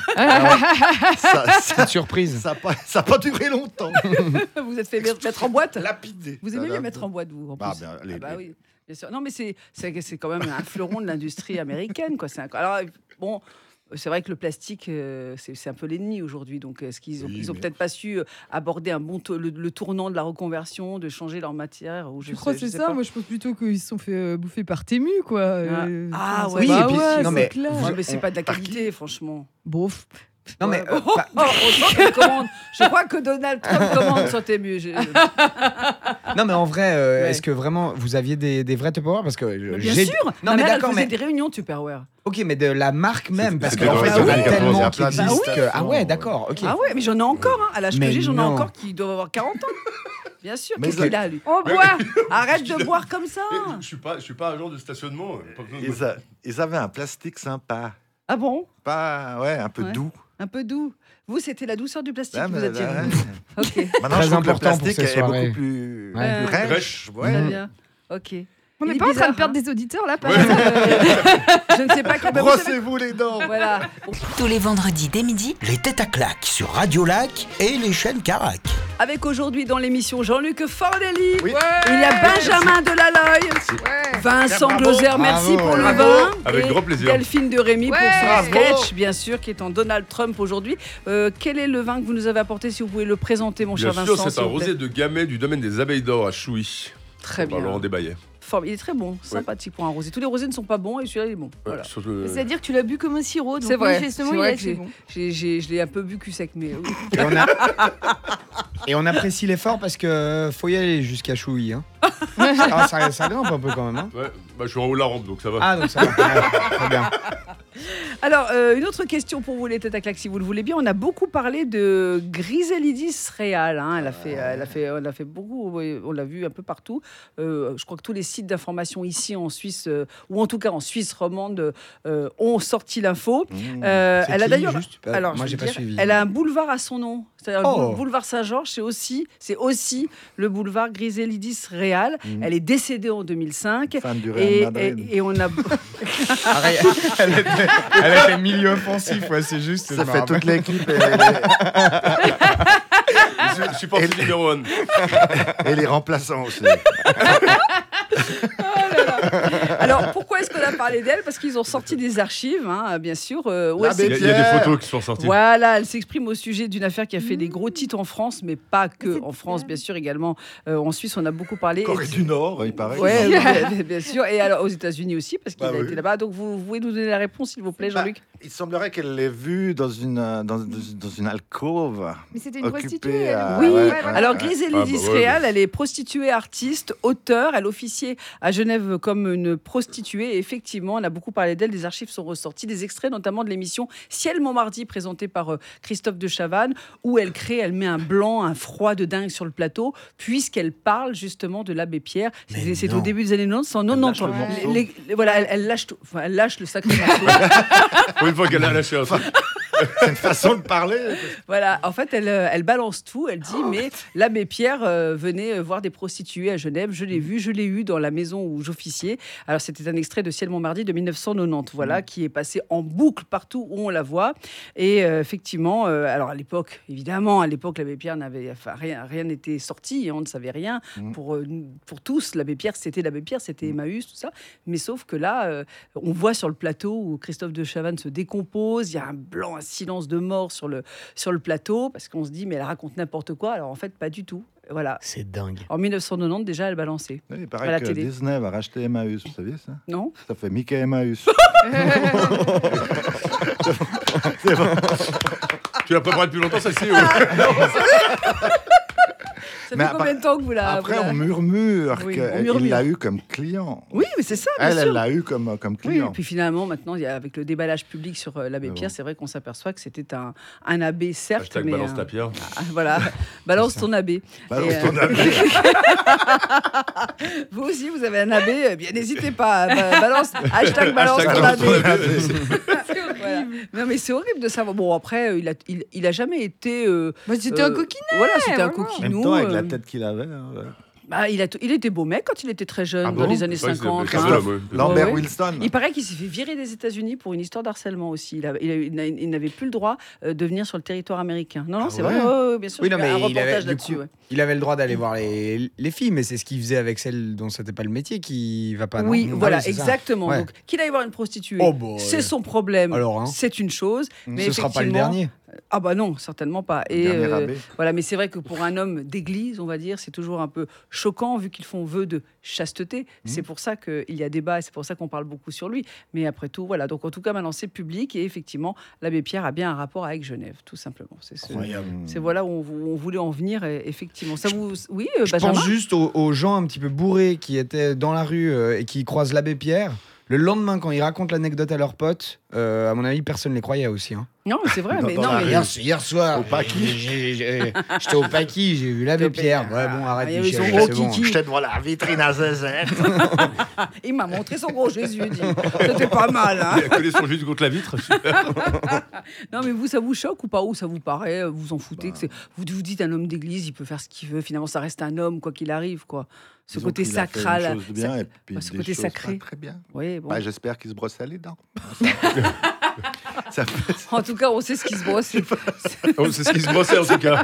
Speaker 6: Petite surprise.
Speaker 5: Ça a pas duré longtemps.
Speaker 3: Vous êtes fait mettre en boîte.
Speaker 5: Lapidé.
Speaker 3: Vous aimez bien mettre en boîte, vous, en
Speaker 5: Bah,
Speaker 3: plus.
Speaker 5: bien,
Speaker 3: Ah bah oui, bien sûr. Non, mais c'est quand même un fleuron de l'industrie américaine, quoi. Alors, bon, c'est vrai que le plastique, c'est un peu l'ennemi aujourd'hui. Donc, est-ce qu'ils ont,
Speaker 5: Oui,
Speaker 3: ils ont
Speaker 5: mais-
Speaker 3: peut-être pas su aborder le tournant de la reconversion, de changer leur matière ou
Speaker 7: Je crois que c'est ça. Moi, je pense plutôt qu'ils se sont fait bouffer par Tému, quoi.
Speaker 3: Ah,
Speaker 7: enfin,
Speaker 3: ouais.
Speaker 6: Oui,
Speaker 7: bah
Speaker 6: et puis,
Speaker 7: ouais,
Speaker 6: non,
Speaker 7: c'est
Speaker 6: mais
Speaker 7: clair.
Speaker 6: vous-
Speaker 3: mais c'est pas de la qualité, franchement.
Speaker 7: Bof.
Speaker 6: Non, mais.
Speaker 3: Ouais. On sent qu'elle commande. Je crois que Donald Trump commande sur tes mieux.
Speaker 6: Non, mais en vrai,
Speaker 3: Ouais.
Speaker 6: est-ce que vraiment vous aviez des vrais Tupperware? Parce que
Speaker 3: Bien
Speaker 6: j'ai.
Speaker 3: sûr.
Speaker 6: Non,
Speaker 3: Ma
Speaker 6: mais
Speaker 3: mère, elle
Speaker 6: d'accord,
Speaker 3: faisait
Speaker 6: mais.
Speaker 3: des réunions Tupperware.
Speaker 6: Ok, mais de la marque même, parce
Speaker 5: C'était
Speaker 6: qu'en
Speaker 5: dans
Speaker 6: fait,
Speaker 5: les
Speaker 6: il y en a
Speaker 5: années 14, il y
Speaker 6: tellement
Speaker 5: a
Speaker 6: qui
Speaker 5: plein de
Speaker 6: existent
Speaker 5: listes.
Speaker 6: que. Ah ouais, d'accord, ok.
Speaker 3: Ah ouais, mais j'en ai encore. Hein. À l'âge que
Speaker 6: Mais
Speaker 3: j'ai, j'en ai
Speaker 6: non.
Speaker 3: encore qui doivent avoir 40 ans. Bien sûr.
Speaker 5: Mais
Speaker 3: Qu'est-ce qu'il a, lui?
Speaker 7: On boit.
Speaker 3: Arrête de boire comme ça.
Speaker 4: Je suis pas agent de stationnement. Pas besoin de-
Speaker 5: Ils avaient un plastique sympa.
Speaker 3: Ah bon?
Speaker 5: Pas, ouais, un peu
Speaker 3: Ouais.
Speaker 5: doux.
Speaker 3: Un peu doux. Vous, c'était la douceur du plastique
Speaker 5: Ah,
Speaker 3: qui vous
Speaker 5: mais-
Speaker 3: attirait.
Speaker 5: ouais.
Speaker 3: Ok,
Speaker 5: Maintenant,
Speaker 6: Très
Speaker 5: je trouve que le
Speaker 6: important pour
Speaker 5: plastique
Speaker 6: ces
Speaker 5: est beaucoup
Speaker 6: soirées.
Speaker 5: plus
Speaker 6: Ouais.
Speaker 5: rêche.
Speaker 3: très
Speaker 5: Ouais.
Speaker 3: bien. Ok.
Speaker 7: On
Speaker 3: Il
Speaker 7: n'est
Speaker 3: est
Speaker 7: pas en train
Speaker 3: bizarre,
Speaker 7: de perdre
Speaker 3: hein.
Speaker 7: des auditeurs là,
Speaker 3: Je ne sais pas quel
Speaker 5: Brossez-vous les dents.
Speaker 3: Voilà.
Speaker 2: Tous les vendredis dès midi, les têtes à claques sur Radio Lac et les chaînes Carac.
Speaker 3: Avec aujourd'hui dans l'émission Jean-Luc Fordelli.
Speaker 5: Oui.
Speaker 3: Il y a Benjamin Delalloye. Vincent Glauser, merci
Speaker 6: Bravo,
Speaker 3: pour le
Speaker 6: bravo.
Speaker 3: vin.
Speaker 4: Avec
Speaker 3: Et
Speaker 4: grand plaisir.
Speaker 3: Delphine de Rémy pour son
Speaker 5: Bravo.
Speaker 3: sketch, bien sûr, qui est en Donald Trump aujourd'hui. Quel est le vin que vous nous avez apporté, si vous pouvez le présenter, mon
Speaker 4: Bien
Speaker 3: cher
Speaker 4: sûr,
Speaker 3: Vincent?
Speaker 4: c'est un
Speaker 3: s'il vous plaît.
Speaker 4: rosé de Gamay du domaine des Abeilles d'Or à Chouy.
Speaker 3: Très
Speaker 4: Par
Speaker 3: bien.
Speaker 4: Laurent Desbaillet.
Speaker 3: Il est très bon, sympathique pour un rosé. Tous les rosés ne sont pas bons et celui-là il est bon. Voilà.
Speaker 4: Sur le-
Speaker 7: C'est-à-dire que tu l'as bu comme un sirop, donc
Speaker 3: C'est vrai.
Speaker 7: manifestement
Speaker 3: C'est
Speaker 7: il
Speaker 3: vrai
Speaker 7: est
Speaker 3: que
Speaker 7: assez bon.
Speaker 3: je l'ai un peu bu cul sec, mais oui.
Speaker 6: Et on apprécie l'effort parce que faut y aller jusqu'à Chouy. Hein. Ça grimpe un peu quand même. Hein.
Speaker 4: Ouais, bah, je suis en haut de la rampe, donc ça va.
Speaker 6: Ah, donc ça va. Très bien.
Speaker 3: Alors, une autre question pour vous, les têtes à claques, si vous le voulez bien. On a beaucoup parlé de Griselidis Real. Hein. On a fait beaucoup, oui, on l'a vu un peu partout. Je crois que tous les sites d'information ici en Suisse, ou en tout cas en Suisse romande, ont sorti l'info. Elle a
Speaker 6: qui,
Speaker 3: d'ailleurs.
Speaker 6: juste
Speaker 3: Alors,
Speaker 6: moi,
Speaker 3: je
Speaker 6: j'ai
Speaker 3: vais
Speaker 6: pas
Speaker 3: dire,
Speaker 6: suivi.
Speaker 3: elle a un boulevard à son nom. C'est-à-dire
Speaker 6: Oh.
Speaker 3: le boulevard Saint-Georges, c'est aussi le boulevard Griselidis Real. Elle est décédée en 2005.
Speaker 5: Fan du Real Madrid.
Speaker 3: Et on a.
Speaker 6: Arrête, elle était milieu offensif, ouais, c'est juste.
Speaker 5: Ça fait toute l'équipe
Speaker 4: Je suis porté numéro 1.
Speaker 5: et les remplaçants aussi.
Speaker 3: Alors, pourquoi est-ce qu'on a parlé d'elle? Parce qu'ils ont sorti des archives, hein, bien sûr. Où elle
Speaker 5: L'abbé
Speaker 4: Il y a
Speaker 3: s'exprime.
Speaker 4: des photos qui sont sorties.
Speaker 3: Voilà, elle s'exprime au sujet d'une affaire qui a fait des gros titres en France, mais pas que en France, bien sûr, également. En Suisse, on a beaucoup parlé.
Speaker 5: Corée du Nord, il paraît.
Speaker 3: Ouais, bien sûr. Et alors aux États-Unis aussi, parce qu'il
Speaker 5: Bah
Speaker 3: a
Speaker 5: oui.
Speaker 3: été là-bas. Donc, vous pouvez nous donner la réponse, s'il vous plaît, Jean-Luc?
Speaker 5: Il semblerait qu'elle l'ait vue dans une alcôve.
Speaker 7: Mais c'était une
Speaker 5: Occupée
Speaker 7: prostituée.
Speaker 5: à-
Speaker 3: Oui,
Speaker 5: ouais,
Speaker 3: alors
Speaker 5: ouais.
Speaker 3: Griselidis
Speaker 4: Ah, bah ouais,
Speaker 3: Real, elle est prostituée, artiste, auteure. Elle officiait à Genève comme une prostituée. Et effectivement, on a beaucoup parlé d'elle. Des archives sont ressorties, des extraits notamment de l'émission Ciel Montmardi, présentée par Christophe de Chavannes, où elle met un blanc, un froid de dingue sur le plateau, puisqu'elle parle justement de l'abbé Pierre. C'est au
Speaker 2: non.
Speaker 3: début des années 90, c'est en
Speaker 5: Elle lâche
Speaker 3: 90.
Speaker 5: le morceau.
Speaker 3: Voilà, elle lâche tout. Enfin, elle lâche le sacré morceau.
Speaker 4: Pour une fois qu'elle a lâché un truc.
Speaker 5: C'est une façon de parler.
Speaker 3: Voilà, en fait, elle balance tout. Elle dit, mais l'abbé Pierre venait voir des prostituées à Genève. Je l'ai vu, je l'ai eu dans la maison où j'officiais. Alors, c'était un extrait de Ciel Montmardi de 1990, voilà, qui est passé en boucle partout où on la voit. Et effectivement, alors à l'époque, évidemment, l'abbé Pierre rien n'était sorti, on ne savait rien. Pour tous, l'abbé Pierre, c'était Emmaüs, tout ça. Mais sauf que là, on voit sur le plateau où Christophe de Chavannes se décompose, il y a un blanc, un silence de mort sur le plateau, parce qu'on se dit, mais elle raconte n'importe quoi. Alors en fait, pas du tout. Voilà.
Speaker 2: C'est dingue.
Speaker 3: En 1990, déjà, elle balançait.
Speaker 5: Oui, il
Speaker 3: À la
Speaker 5: paraît que
Speaker 3: télé.
Speaker 5: Disney va racheter Emmaüs, vous saviez ça?
Speaker 3: Non?
Speaker 5: Ça fait Mickey Emmaüs.
Speaker 4: Tu l'as préparé depuis longtemps, celle-ci
Speaker 3: Ça
Speaker 5: Mais
Speaker 3: fait combien de temps que vous la...
Speaker 5: Après,
Speaker 3: vous la-
Speaker 5: on murmure
Speaker 3: Oui,
Speaker 5: qu'il
Speaker 3: on murmure.
Speaker 5: l'a eu comme client.
Speaker 3: Oui, mais c'est ça, bien
Speaker 5: Elle
Speaker 3: sûr.
Speaker 5: l'a eu comme
Speaker 3: Oui,
Speaker 5: client.
Speaker 3: et puis finalement, maintenant, avec le déballage public sur l'abbé
Speaker 5: Mais
Speaker 3: Pierre,
Speaker 5: bon.
Speaker 3: c'est vrai qu'on s'aperçoit que c'était un abbé, certes,
Speaker 4: Hashtag
Speaker 3: mais...
Speaker 4: balance ta pierre.
Speaker 3: Voilà, balance ton abbé.
Speaker 5: Balance
Speaker 3: Et,
Speaker 5: ton abbé.
Speaker 3: Vous aussi, vous avez un abbé, eh bien n'hésitez pas. Balance, hashtag balance
Speaker 4: Hashtag
Speaker 3: ton
Speaker 4: balance ton
Speaker 3: abbé.
Speaker 4: abbé.
Speaker 3: Voilà. Non, mais c'est horrible de savoir. Bon, après, il a jamais été.
Speaker 7: Bah, c'était un coquinet.
Speaker 3: Voilà, c'était un
Speaker 7: voilà.
Speaker 5: En
Speaker 3: coquinou.
Speaker 5: même temps, avec la tête qu'il avait. hein, ouais.
Speaker 3: Bah, il était beau mec quand il était très jeune,
Speaker 5: Ah
Speaker 3: dans
Speaker 5: bon
Speaker 3: les années
Speaker 4: Ouais, c'est
Speaker 3: 50.
Speaker 4: très
Speaker 3: hein.
Speaker 4: jeune, ouais.
Speaker 5: Lambert
Speaker 3: Ouais.
Speaker 5: Wilson.
Speaker 3: Il paraît qu'il s'est fait virer des États-Unis pour une histoire d'harcèlement aussi. Il n'avait plus le droit de venir sur le territoire américain. Non, non,
Speaker 5: Ah
Speaker 3: c'est
Speaker 5: ouais
Speaker 3: vrai, ouais, bien sûr.
Speaker 6: Oui, non,
Speaker 3: il y a
Speaker 6: mais
Speaker 3: un
Speaker 6: il
Speaker 3: reportage
Speaker 6: avait, du
Speaker 3: là-dessus.
Speaker 6: coup,
Speaker 3: Ouais.
Speaker 6: il avait le droit d'aller voir les filles, mais c'est ce qu'il faisait avec celles dont c'était pas le métier qui va pas. Non
Speaker 3: Oui,
Speaker 6: Ah
Speaker 3: voilà,
Speaker 6: c'est ça.
Speaker 3: exactement.
Speaker 6: Ouais.
Speaker 3: Donc, qu'il aille voir une prostituée,
Speaker 6: Oh, bah,
Speaker 3: c'est
Speaker 6: ouais.
Speaker 3: son problème.
Speaker 6: Alors, hein.
Speaker 3: C'est une chose. Mais
Speaker 6: Ce sera pas le
Speaker 3: effectivement-
Speaker 6: dernier.
Speaker 3: Ah bah non, certainement pas. Et
Speaker 5: Dernier abbé.
Speaker 3: voilà, mais c'est vrai que pour un homme d'église, on va dire, c'est toujours un peu choquant vu qu'ils font vœu de chasteté. C'est pour ça qu'il y a débat et c'est pour ça qu'on parle beaucoup sur lui. Mais après tout, voilà. Donc en tout cas, maintenant c'est public et effectivement, l'abbé Pierre a bien un rapport avec Genève, tout simplement. C'est voilà où on voulait en venir. Effectivement, ça vous, oui,
Speaker 6: Je
Speaker 3: Benjamin.
Speaker 6: pense juste aux gens un petit peu bourrés qui étaient dans la rue et qui croisent l'abbé Pierre. Le lendemain, quand ils racontent l'anecdote à leurs potes, à mon avis, personne ne les croyait aussi. Hein.
Speaker 3: Non, mais c'est vrai. Mais
Speaker 5: Dans
Speaker 3: non,
Speaker 5: la
Speaker 3: mais
Speaker 5: rue.
Speaker 6: Hier soir,
Speaker 5: Au Paki.
Speaker 6: j'étais au Paki, j'ai vu l'abbé Pierre. Ouais, bon, arrête,
Speaker 3: il y avait
Speaker 6: Michel,
Speaker 3: son gros
Speaker 6: c'est bon.
Speaker 3: kiki.
Speaker 5: J'étais devant la vitrine à Zézette.
Speaker 3: il m'a montré son gros Jésus. Dit. C'était pas mal. Hein.
Speaker 4: Il a collé son juste contre la vitre.
Speaker 3: Non, mais vous, ça vous choque ou pas? Ou ça vous paraît? Vous en foutez que c'est... Vous vous dites un homme d'église, il peut faire ce qu'il veut. Finalement, ça reste un homme, quoi qu'il arrive, quoi. Ce
Speaker 5: Disons
Speaker 3: côté
Speaker 5: qu'il a fait
Speaker 3: sacral.
Speaker 5: une chose de bien, et puis
Speaker 3: ce
Speaker 5: des
Speaker 3: côté
Speaker 5: choses
Speaker 3: sacré.
Speaker 5: pas très bien.
Speaker 3: Oui, bon.
Speaker 5: Bah, j'espère qu'il se brossait les dents. Ça fait-
Speaker 3: En tout cas, on sait ce qui se brosse.
Speaker 4: Oh, c'est ce qui se brossait en tout cas.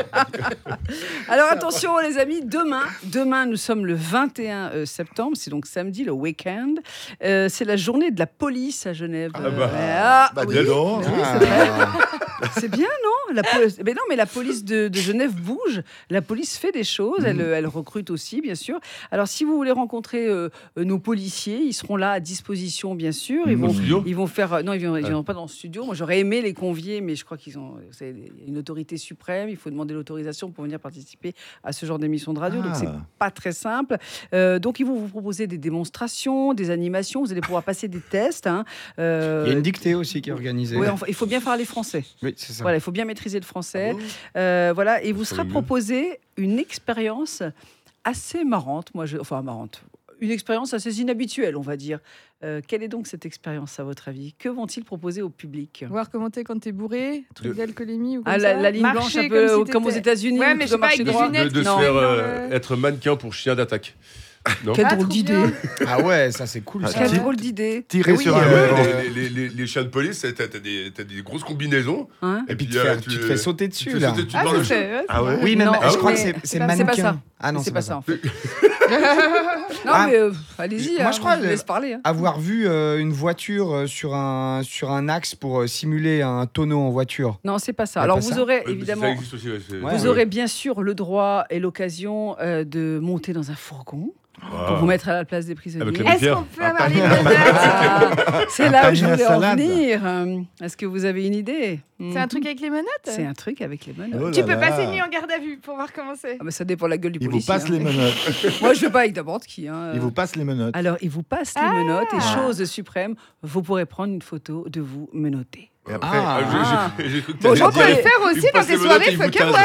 Speaker 3: Alors attention les amis, demain nous sommes le 21 septembre, c'est donc samedi, le week-end. C'est la journée de la police à Genève.
Speaker 5: Bah, dis donc.
Speaker 3: oui, c'est vrai. C'est bien, non? Mais non, mais la police de Genève bouge. La police fait des choses. Elle recrute aussi, bien sûr. Alors, si vous voulez rencontrer nos policiers, ils seront là à disposition, bien sûr. Ils vont faire. Non, ils viendront pas dans le studio. Moi, j'aurais aimé les convier, mais je crois qu'ils ont. C'est une autorité suprême. Il faut demander l'autorisation pour venir participer à ce genre d'émission de radio. Donc, c'est pas très simple. Donc, ils vont vous proposer des démonstrations, des animations. Vous allez pouvoir passer des tests. Hein.
Speaker 6: Il y a une dictée aussi qui est organisée.
Speaker 3: Oui, il faut bien parler français.
Speaker 6: Oui, c'est ça.
Speaker 3: Voilà, il faut bien maîtriser le français. Voilà, et vous sera proposé une expérience assez marrante. Enfin, marrante. Une expérience assez inhabituelle, on va dire. Quelle est donc cette expérience, à votre avis? Que vont-ils proposer au public?
Speaker 7: Voir comment t'es quand t'es bourré, truc d'alcoolémie ou comme ça.
Speaker 3: La ligne blanche, un peu comme aux États-Unis.
Speaker 7: Ouais,
Speaker 3: où
Speaker 7: mais
Speaker 3: tu
Speaker 7: je sais
Speaker 3: dois
Speaker 7: pas,
Speaker 3: marcher
Speaker 7: avec des
Speaker 3: droit.
Speaker 7: lunettes.
Speaker 4: De se
Speaker 3: Non.
Speaker 4: faire être mannequin pour chien d'attaque. Non.
Speaker 3: Quelle
Speaker 7: Ah,
Speaker 3: drôle
Speaker 7: trop
Speaker 3: d'idée.
Speaker 7: bien.
Speaker 6: Ah ouais, ça c'est cool.
Speaker 5: Ah,
Speaker 6: Ça.
Speaker 3: Quelle
Speaker 5: Ti-
Speaker 3: drôle d'idée.
Speaker 5: Tirer
Speaker 6: Oui,
Speaker 5: sur un
Speaker 4: Les chiens de police, t'as des grosses combinaisons.
Speaker 3: Hein
Speaker 6: Et puis tu te fais sauter dessus là.
Speaker 4: Tu te
Speaker 7: Ah,
Speaker 4: dans le
Speaker 7: c'est vrai.
Speaker 5: Ah ouais.
Speaker 6: Oui, mais
Speaker 3: Non,
Speaker 6: je crois
Speaker 3: mais
Speaker 6: que c'est
Speaker 3: c'est pas
Speaker 6: mannequin.
Speaker 3: ça.
Speaker 6: Ah non,
Speaker 3: c'est pas ça, en fait. Non,
Speaker 6: Ah.
Speaker 3: mais allez-y.
Speaker 6: Moi,
Speaker 3: hein,
Speaker 6: je crois
Speaker 3: vous laisse parler. Hein.
Speaker 6: avoir vu une voiture sur un axe pour simuler un tonneau en voiture.
Speaker 3: Non, c'est pas ça.
Speaker 6: Y a
Speaker 3: Alors,
Speaker 6: pas
Speaker 3: vous
Speaker 6: ça
Speaker 3: aurez
Speaker 4: Ça
Speaker 3: évidemment.
Speaker 4: existe aussi.
Speaker 3: Vous aurez bien sûr le droit et l'occasion de monter dans un fourgon pour vous mettre à la place des prisonniers.
Speaker 4: Avec les
Speaker 7: Est-ce
Speaker 4: Pierre.
Speaker 7: qu'on peut avoir les
Speaker 5: panier-
Speaker 7: menottes?
Speaker 3: Ah, c'est là où je
Speaker 5: panier à
Speaker 3: voulais en
Speaker 5: salade.
Speaker 3: venir. Est-ce que vous avez une idée?
Speaker 7: C'est un truc avec les menottes?
Speaker 3: C'est un truc avec les menottes.
Speaker 5: Oh
Speaker 7: Tu
Speaker 5: là
Speaker 7: peux
Speaker 5: là.
Speaker 7: passer une nuit en garde à vue pour voir comment c'est.
Speaker 3: Ah, bah, ça dépend de la gueule du
Speaker 5: Il vous
Speaker 3: policier.
Speaker 5: passe les menottes.
Speaker 3: Moi, je ne veux pas avec n'importe qui. Hein.
Speaker 5: Il vous passe les menottes.
Speaker 3: Alors, il vous passe les menottes et chose suprême, vous pourrez prendre une photo de vous menotté.
Speaker 5: Et après,
Speaker 4: J'ai cru que
Speaker 3: Bon,
Speaker 4: t'allais
Speaker 3: j'en
Speaker 7: On peut le
Speaker 4: dire-
Speaker 7: faire
Speaker 4: il
Speaker 7: aussi
Speaker 4: vous
Speaker 7: dans
Speaker 4: passe
Speaker 7: tes
Speaker 4: les menottes et
Speaker 7: soirées
Speaker 4: il vous
Speaker 7: fuck
Speaker 4: tase.
Speaker 7: avoir.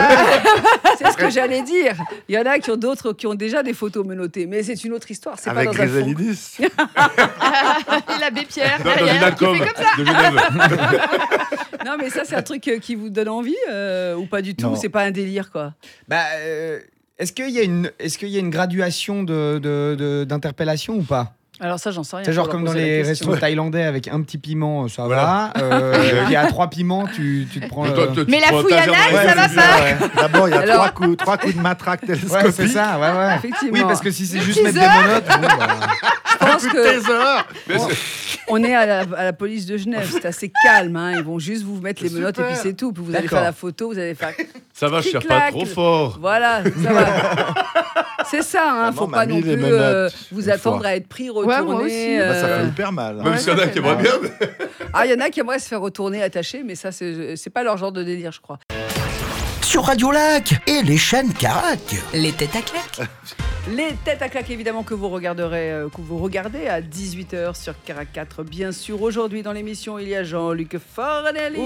Speaker 5: ah
Speaker 3: C'est ce que j'allais dire. Il y en a qui ont d'autres qui ont déjà des photos menottées, mais c'est une autre histoire. C'est
Speaker 5: avec
Speaker 3: pas dans un fourgon.
Speaker 5: Griselidis.
Speaker 7: Et l'abbé Pierre
Speaker 4: Dans une
Speaker 7: derrière qui
Speaker 4: alcôve
Speaker 7: fait comme ça.
Speaker 4: de Genève.
Speaker 3: Non, mais ça, c'est un truc qui vous donne envie ou pas du tout?
Speaker 5: Non.
Speaker 3: C'est pas un délire, quoi.
Speaker 6: Bah, est-ce qu'il y a une graduation d'interpellation ou pas?
Speaker 3: Alors ça, j'en sais rien.
Speaker 6: C'est genre
Speaker 3: faut leur
Speaker 6: comme dans
Speaker 3: poser la
Speaker 6: les
Speaker 3: question.
Speaker 6: restos thaïlandais avec un petit piment, ça
Speaker 4: Voilà.
Speaker 6: va. Et à 3 piments, tu te prends.
Speaker 4: Toi, tu
Speaker 7: Mais la
Speaker 4: prends un
Speaker 7: fouille
Speaker 4: taser
Speaker 7: anale,
Speaker 4: dans la
Speaker 7: ça
Speaker 4: gueule.
Speaker 7: va pas.
Speaker 5: D'abord, il y a
Speaker 3: Alors-
Speaker 5: trois coups de matraque
Speaker 6: Ouais,
Speaker 5: télescopique.
Speaker 6: c'est ça, ouais.
Speaker 3: Effectivement.
Speaker 6: Oui, parce que si c'est
Speaker 7: Le
Speaker 6: juste mettre des
Speaker 7: teaser.
Speaker 6: menottes, bon, bah,
Speaker 3: je pense que
Speaker 5: Taser.
Speaker 4: Mais c'est-
Speaker 3: on est à la police de Genève. C'est assez calme. Hein. Ils vont juste vous mettre les menottes et puis c'est tout. Puis vous allez
Speaker 6: D'accord.
Speaker 3: faire la photo, vous allez faire.
Speaker 4: Ça va, je tire
Speaker 3: Clic-clac.
Speaker 4: pas trop fort.
Speaker 3: Voilà, ça va. C'est ça, hein.
Speaker 5: Maman
Speaker 3: Faut
Speaker 5: m'a
Speaker 3: pas
Speaker 5: mis
Speaker 3: non
Speaker 5: les
Speaker 3: plus
Speaker 5: menottes
Speaker 3: vous
Speaker 5: une
Speaker 3: attendre
Speaker 5: fois.
Speaker 3: à être pris,
Speaker 7: moi
Speaker 3: retourné.
Speaker 7: aussi.
Speaker 5: Bah, ça fait hyper mal.
Speaker 4: Même s'il y en a qui aimeraient bien.
Speaker 3: Ah, il y en a qui aimeraient se faire retourner, attacher, mais ça, c'est pas leur genre de délire, je crois.
Speaker 2: Sur Radio Lac et les chaînes Carac.
Speaker 1: Les têtes à claques.
Speaker 3: Les têtes à claques, évidemment, que vous regardez à 18h sur Carac 4. Bien sûr, aujourd'hui dans l'émission, il y a Jean-Luc Fornelli,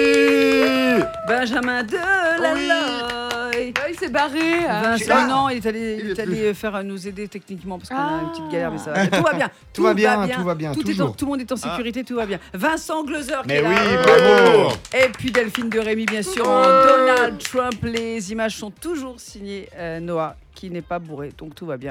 Speaker 3: Benjamin Delalloy.
Speaker 7: Il s'est barré.
Speaker 3: Vincent, non, il est
Speaker 5: est
Speaker 3: allé faire nous aider techniquement parce qu'on a une petite galère, mais ça va. Tout va bien.
Speaker 6: Tout va bien,
Speaker 3: Tout
Speaker 6: toujours.
Speaker 3: le monde est en sécurité, tout va bien. Vincent Gleuzer qui
Speaker 6: Mais
Speaker 3: est là.
Speaker 6: oui, bravo.
Speaker 3: Et puis Delphine de Rémy, bien sûr, en Donald Trump. Les images sont toujours signées Noah, qui n'est pas bourré, donc tout va bien.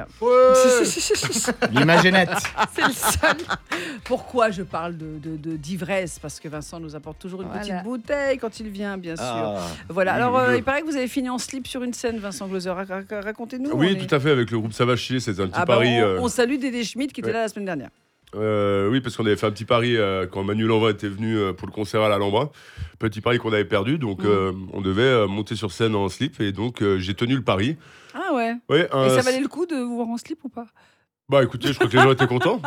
Speaker 6: L'image est nette.
Speaker 7: C'est le seul.
Speaker 3: Pourquoi je parle d'ivresse? Parce que Vincent nous apporte toujours une
Speaker 7: Voilà.
Speaker 3: petite bouteille quand il vient, bien sûr.
Speaker 5: Ah.
Speaker 3: Voilà, alors
Speaker 4: Le-
Speaker 3: il paraît que vous avez fini en slip sur une scène, Vincent Gleuzer. Racontez-nous.
Speaker 4: Oui, tout à fait, avec le groupe Savage Chier, c'est un petit
Speaker 3: Ah bah,
Speaker 4: pari.
Speaker 3: on salue Dédé Schmidt qui était
Speaker 4: ouais.
Speaker 3: là la semaine dernière.
Speaker 4: Oui, parce qu'on avait fait un petit pari quand Manu Lanvin était venu pour le concert à l'Alhambra. Petit pari qu'on avait perdu, donc on devait monter sur scène en slip, et donc j'ai tenu le pari.
Speaker 3: Ah ouais.
Speaker 4: Ouais,
Speaker 3: Et ça valait le coup de vous voir en slip ou pas?
Speaker 4: Bah écoutez, je crois que les gens étaient contents.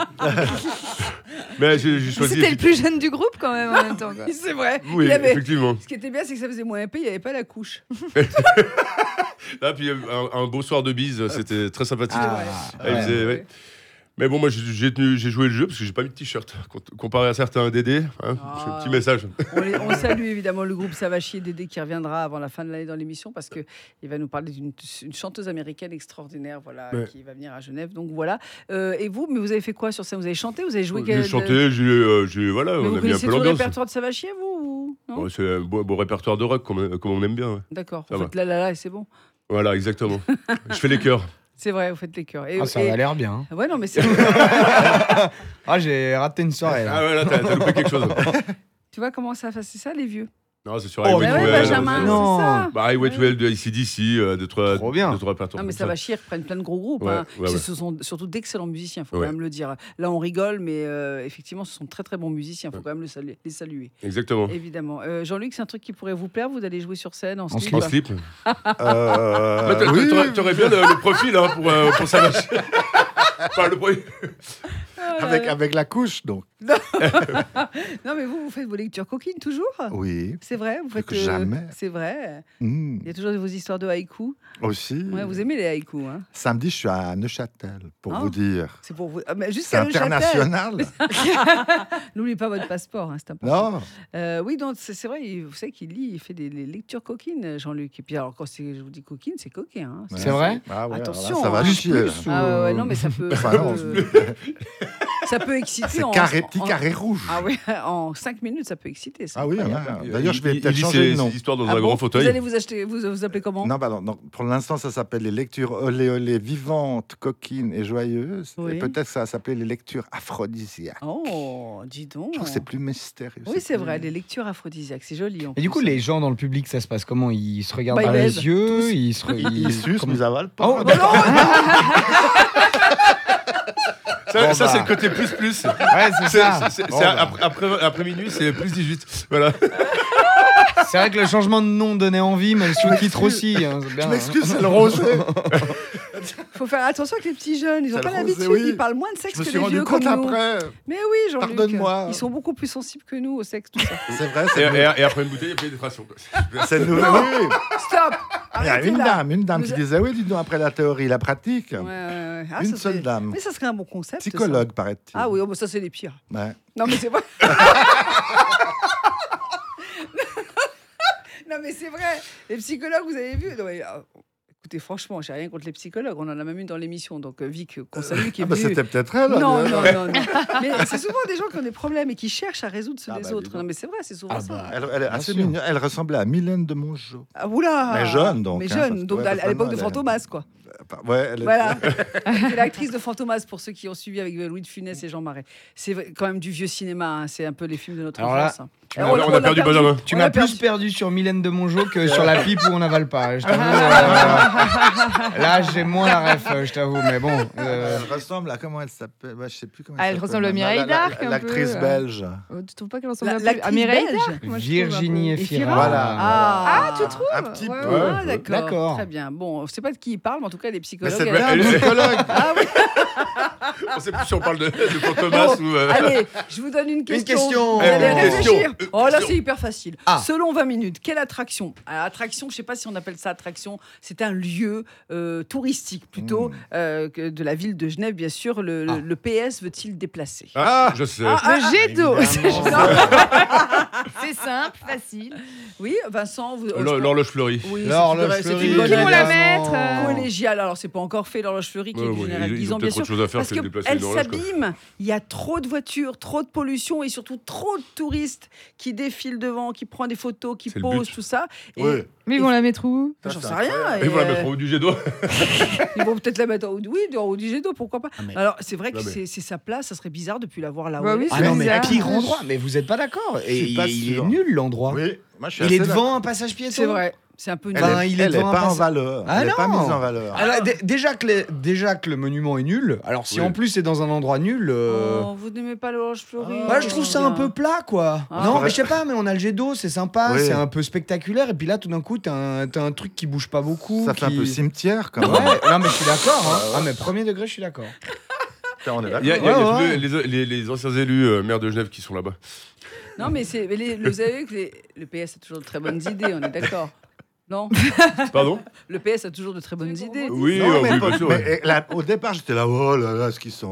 Speaker 4: Mais j'ai choisi.
Speaker 7: C'était le plus jeune du groupe quand même en même temps. Quoi.
Speaker 3: Oui, c'est vrai.
Speaker 4: Oui,
Speaker 3: Il y avait-
Speaker 4: effectivement.
Speaker 3: Ce qui était bien, c'est que ça faisait moins épais, il n'y avait pas la couche.
Speaker 4: Là, puis un beau soir de bise, c'était très sympathique.
Speaker 6: Ah,
Speaker 4: Il faisait, ouais. Mais bon, moi, j'ai joué le jeu parce que j'ai pas mis de t-shirt. Comparé à certains Dédé, hein, c'est un petit message.
Speaker 3: On salue évidemment le groupe Ça va chier Dédé qui reviendra avant la fin de l'année dans l'émission parce qu'il va nous parler d'une chanteuse américaine extraordinaire qui va venir à Genève. Donc voilà. Et vous, mais vous avez fait quoi sur scène? Vous avez chanté? Vous avez joué?
Speaker 4: J'ai chanté, voilà, on a mis un peu
Speaker 3: l'ambiance. Vous le répertoire de Ça va chier, vous non
Speaker 4: c'est un beau répertoire de rock comme on aime bien. Ouais.
Speaker 3: D'accord. Vous faites la et c'est bon.
Speaker 4: Voilà, exactement. Je fais les chœurs.
Speaker 3: C'est vrai, vous faites les chœurs.
Speaker 6: Ça a l'air bien.
Speaker 3: Ouais, non, mais c'est.
Speaker 6: J'ai raté une soirée là.
Speaker 4: Ah ouais, là, t'as loupé quelque chose.
Speaker 3: Tu vois comment ça fait ça, les vieux?
Speaker 4: Non, c'est sur Highway to Hell.
Speaker 3: Benjamin,
Speaker 6: non.
Speaker 3: c'est ça.
Speaker 4: Highway to Hell de AC/DC,
Speaker 6: Trop bien.
Speaker 3: Non, mais ça va chier, ils reprennent plein de gros groupes.
Speaker 4: Ouais,
Speaker 3: hein.
Speaker 4: ouais.
Speaker 3: Ce sont surtout d'excellents musiciens, il faut quand même le dire. Là, on rigole, mais effectivement, ce sont très très bons musiciens, il faut quand même les saluer.
Speaker 4: Exactement.
Speaker 3: Évidemment. Jean-Luc, c'est un truc qui pourrait vous plaire? Vous allez jouer sur scène en slip?
Speaker 4: En slip.
Speaker 5: Oui.
Speaker 4: T'aurais bien le profil hein, pour ça va chier. Enfin, le premier.
Speaker 5: Avec la couche, donc.
Speaker 3: Non, mais vous faites vos lectures coquines toujours?
Speaker 5: Oui.
Speaker 3: C'est vrai? Vous faites
Speaker 5: Jamais.
Speaker 3: C'est vrai.
Speaker 5: Mmh.
Speaker 3: Il y a toujours vos histoires de haïkus.
Speaker 5: Aussi.
Speaker 3: Ouais, vous aimez les haïkus, hein?
Speaker 5: Samedi, je suis à Neuchâtel, pour vous dire.
Speaker 3: C'est pour vous. Mais
Speaker 5: C'est
Speaker 3: jusqu'à Neuchâtel.
Speaker 5: international.
Speaker 3: N'oubliez pas votre passeport, hein, c'est important.
Speaker 5: Non.
Speaker 3: Oui, donc c'est vrai, vous savez qu'il lit, il fait des lectures coquines, Jean-Luc. Et puis alors, quand je vous dis coquine, c'est coquin. Hein.
Speaker 6: C'est vrai?
Speaker 5: Ah ouais,
Speaker 3: Attention,
Speaker 5: alors là, ça va
Speaker 3: hein.
Speaker 5: chier. là.
Speaker 3: Ah ouais, non, mais ça peut.
Speaker 5: Enfin, non.
Speaker 3: Ça peut exciter.
Speaker 5: C'est petit carré rouge.
Speaker 3: Ah oui, en 5 minutes, ça peut exciter. Ça.
Speaker 5: Ah oui,
Speaker 3: Incroyable.
Speaker 5: ouais. D'ailleurs, je vais
Speaker 4: Il
Speaker 5: peut-être
Speaker 4: lit
Speaker 5: changer de nom.
Speaker 4: ses histoires dans
Speaker 3: Ah
Speaker 4: un
Speaker 3: bon
Speaker 4: grand fauteuil.
Speaker 3: Vous allez vous appelez comment?
Speaker 5: Non, non, pour l'instant, ça s'appelle les lectures olé olé vivantes, coquines et joyeuses.
Speaker 3: Oui.
Speaker 5: Et peut-être ça va s'appeler les lectures aphrodisiaques.
Speaker 3: Oh, dis donc.
Speaker 5: Je trouve que c'est plus mystérieux.
Speaker 3: Oui, c'est vrai, les lectures aphrodisiaques, c'est joli.
Speaker 6: Et du coup, les gens dans le public, ça se passe comment? Ils se regardent
Speaker 3: Bah,
Speaker 6: dans
Speaker 3: ils
Speaker 6: les
Speaker 3: baisent,
Speaker 6: yeux,
Speaker 5: Ils sucent, mais ils avalent pas.
Speaker 6: Oh,
Speaker 4: Ça, c'est le côté plus.
Speaker 6: Ouais, c'est ça.
Speaker 4: Après minuit, c'est plus 18. Voilà.
Speaker 6: C'est vrai que le changement de nom donnait envie, mais le sous-titre aussi. Hein, c'est bien,
Speaker 5: Je m'excuse, c'est le rosé.
Speaker 3: Il faut faire attention avec les petits jeunes, ils n'ont
Speaker 5: C'est
Speaker 3: pas
Speaker 5: le rosé,
Speaker 3: l'habitude,
Speaker 5: oui.
Speaker 3: ils parlent moins de sexe
Speaker 5: Je me
Speaker 3: que
Speaker 5: suis
Speaker 3: les
Speaker 5: rendu
Speaker 3: vieux
Speaker 5: compte
Speaker 3: comme nous.
Speaker 5: après.
Speaker 3: Mais oui, Jean-Luc.
Speaker 5: Pardonne-moi.
Speaker 3: Ils sont beaucoup plus sensibles que nous au sexe, tout ça.
Speaker 5: C'est vrai,
Speaker 4: Et après une bouteille, il y a des pénétrations.
Speaker 5: c'est nouveau. Oui.
Speaker 3: Stop.
Speaker 5: Il y a
Speaker 3: Arrêtez
Speaker 5: une
Speaker 3: là.
Speaker 5: dame qui disait oui, dis donc, après la théorie, la pratique.
Speaker 3: Ouais. Ah,
Speaker 5: Une
Speaker 3: ça
Speaker 5: seule
Speaker 3: serait-
Speaker 5: dame.
Speaker 3: Mais ça serait un bon concept. ça.
Speaker 5: Psychologue, paraît-il.
Speaker 3: Ah oui, oh, bah ça c'est les pires.
Speaker 5: Ouais.
Speaker 3: Non mais c'est vrai. Non mais c'est vrai. Les psychologues, vous avez vu? Non, mais, écoutez, franchement, j'ai rien contre les psychologues. On en a même une dans l'émission. Donc Vic, qu'on salue, qui est
Speaker 5: Ah bah,
Speaker 3: venue.
Speaker 5: c'était peut-être elle.
Speaker 3: Non. Mais c'est souvent des gens qui ont des problèmes et qui cherchent à résoudre ceux
Speaker 5: Ah
Speaker 3: des
Speaker 5: bah,
Speaker 3: autres.
Speaker 5: dis donc.
Speaker 3: Non mais c'est vrai, c'est souvent ça.
Speaker 5: Elle est assez
Speaker 6: sûr.
Speaker 5: mignonne. Elle ressemblait à Mylène de Mongeau.
Speaker 3: Ah, oula.
Speaker 5: Mais jeune, donc,
Speaker 3: Mais
Speaker 5: hein,
Speaker 3: jeune,
Speaker 5: parce que,
Speaker 3: donc
Speaker 5: ouais,
Speaker 3: à
Speaker 5: parce que
Speaker 3: l'époque de
Speaker 5: elle est-
Speaker 3: Fantomas, quoi.
Speaker 5: Ouais, elle est-
Speaker 3: Voilà. C'est l'actrice de Fantomas pour ceux qui ont suivi avec Louis de Funès et Jean Marais. C'est quand même du vieux cinéma. Hein. C'est un peu les films de notre
Speaker 6: Alors là,
Speaker 3: enfance. Hein.
Speaker 4: On a perdu Benjamin.
Speaker 6: Tu
Speaker 3: On
Speaker 6: m'as
Speaker 3: l'a
Speaker 6: plus
Speaker 3: perdu.
Speaker 6: perdu sur Mylène de Mongeau que sur la pipe où on n'avale pas. Je t'avoue, là, j'ai moins la ref, je t'avoue, mais bon.
Speaker 5: Elle ressemble à comment elle s'appelle. Ouais, je sais plus comment
Speaker 7: Ah, elle
Speaker 5: s'appelle.
Speaker 7: ressemble à Mireille Darc, un
Speaker 5: L'actrice
Speaker 7: peu.
Speaker 5: belge.
Speaker 7: Tu trouves pas qu'elle ressemble un peu
Speaker 3: L'actrice
Speaker 7: à Mireille
Speaker 3: belge.
Speaker 7: Darc, moi, je trouve, un peu.
Speaker 6: Virginie Efira.
Speaker 5: Voilà.
Speaker 3: Ah,
Speaker 7: tu trouves?
Speaker 5: Un petit
Speaker 7: Ouais,
Speaker 5: peu.
Speaker 7: ouais.
Speaker 3: Ah, d'accord.
Speaker 6: D'accord.
Speaker 3: Très bien. Bon, je sais pas de qui il parle, mais en tout cas, les
Speaker 5: Mais
Speaker 3: psychologues.
Speaker 5: c'est
Speaker 3: elles-
Speaker 5: bien un psychologue.
Speaker 3: Ah oui.
Speaker 4: On sait plus si on parle de Fantomas
Speaker 3: Bon,
Speaker 4: ou.
Speaker 3: allez, je vous donne une question.
Speaker 6: question.
Speaker 3: Vous allez
Speaker 4: Une
Speaker 3: réfléchir.
Speaker 4: question.
Speaker 3: Oh là, c'est hyper facile.
Speaker 6: Ah.
Speaker 3: Selon 20 minutes, quelle attraction? Alors, attraction, je sais pas si on appelle ça attraction. C'est un lieu touristique plutôt que de la ville de Genève, bien sûr. Le PS veut-il déplacer?
Speaker 4: Ah, je sais.
Speaker 7: Le jet d'eau.
Speaker 5: Évidemment.
Speaker 7: C'est simple, facile.
Speaker 3: Oui, Vincent, vous.
Speaker 4: L'horloge fleurie.
Speaker 3: Oui,
Speaker 6: L'horloge
Speaker 3: c'est
Speaker 6: fleurie.
Speaker 3: une bonne
Speaker 7: Qui vont la
Speaker 3: idée.
Speaker 7: mettre
Speaker 3: Collégiale. Alors, c'est pas encore fait l'horloge fleurie qui est du général
Speaker 4: Ils
Speaker 3: Guisan,
Speaker 4: ont
Speaker 3: bien
Speaker 4: peut-être
Speaker 3: sûr.
Speaker 4: autre chose à faire
Speaker 3: Parce
Speaker 4: que de déplacer
Speaker 3: qu'elle
Speaker 4: une horloge. quoi.
Speaker 3: s'abîme, il y a trop de voitures, trop de pollution et surtout trop de touristes qui défilent devant, qui prennent des photos, qui
Speaker 4: C'est le
Speaker 3: posent,
Speaker 4: but.
Speaker 3: tout ça. Et
Speaker 5: Oui.
Speaker 7: Mais ils vont la mettre où?
Speaker 5: Ça,
Speaker 3: j'en
Speaker 5: c'est
Speaker 3: sais rien.
Speaker 5: incroyable.
Speaker 4: Et voilà,
Speaker 3: Et,
Speaker 4: mettre au haut du jet d'eau.
Speaker 3: ils vont peut-être la mettre en haut, en haut du jet d'eau, pourquoi pas.
Speaker 5: mais-
Speaker 3: Alors, c'est vrai que
Speaker 4: Non, mais-
Speaker 3: c'est sa place, ça serait bizarre de plus la voir là où
Speaker 7: Bah
Speaker 3: elle
Speaker 7: oui,
Speaker 3: est.
Speaker 6: Ah
Speaker 7: c'est
Speaker 6: non, mais
Speaker 7: bizarre.
Speaker 6: pire endroit, mais vous êtes pas d'accord.
Speaker 5: Je
Speaker 6: Et
Speaker 5: suis pas
Speaker 6: il est
Speaker 5: sûr.
Speaker 6: nul l'endroit.
Speaker 5: Oui, moi je suis
Speaker 6: Il est
Speaker 5: assez
Speaker 6: devant un passage piéton.
Speaker 3: C'est vrai, c'est un peu nul.
Speaker 5: d'accord.
Speaker 6: Ben,
Speaker 5: Elle
Speaker 6: il est
Speaker 5: est
Speaker 6: devant un
Speaker 5: pas en
Speaker 6: passage-
Speaker 5: valeur.
Speaker 6: Ah
Speaker 5: Elle n'est pas
Speaker 6: non.
Speaker 5: mise en valeur.
Speaker 6: Alors, déjà que le monument est nul, alors si
Speaker 4: Oui.
Speaker 6: en plus c'est dans un endroit nul.
Speaker 3: Oh, vous n'aimez pas l'horloge fleurie?
Speaker 6: Bah, je trouve ça un peu plat, quoi.
Speaker 3: Ah.
Speaker 6: Non,
Speaker 5: Ouais.
Speaker 6: mais je sais pas, mais on a le jet d'eau, c'est sympa,
Speaker 5: Oui.
Speaker 6: c'est un peu spectaculaire, et puis là, tout d'un coup, t'as un truc qui bouge pas beaucoup.
Speaker 5: Ça fait un
Speaker 6: qui-
Speaker 5: peu cimetière quand même.
Speaker 6: Ouais, non, mais je suis d'accord. Hein. Ah, mais premier degré, je suis d'accord.
Speaker 5: Putain, on est
Speaker 4: Il y a,
Speaker 5: d'accord.
Speaker 4: il y a
Speaker 6: Ouais,
Speaker 4: tous les anciens élus maires de Genève qui sont là-bas.
Speaker 3: Non, mais vous savez que le PS a toujours de très bonnes idées, on est d'accord. Non,
Speaker 4: Pardon?
Speaker 3: le PS a toujours de très bonnes idées.
Speaker 4: Oui,
Speaker 5: Non,
Speaker 4: oui, bien sûr.
Speaker 5: mais, au départ, j'étais là, oh là là, ce qu'ils sont, hein.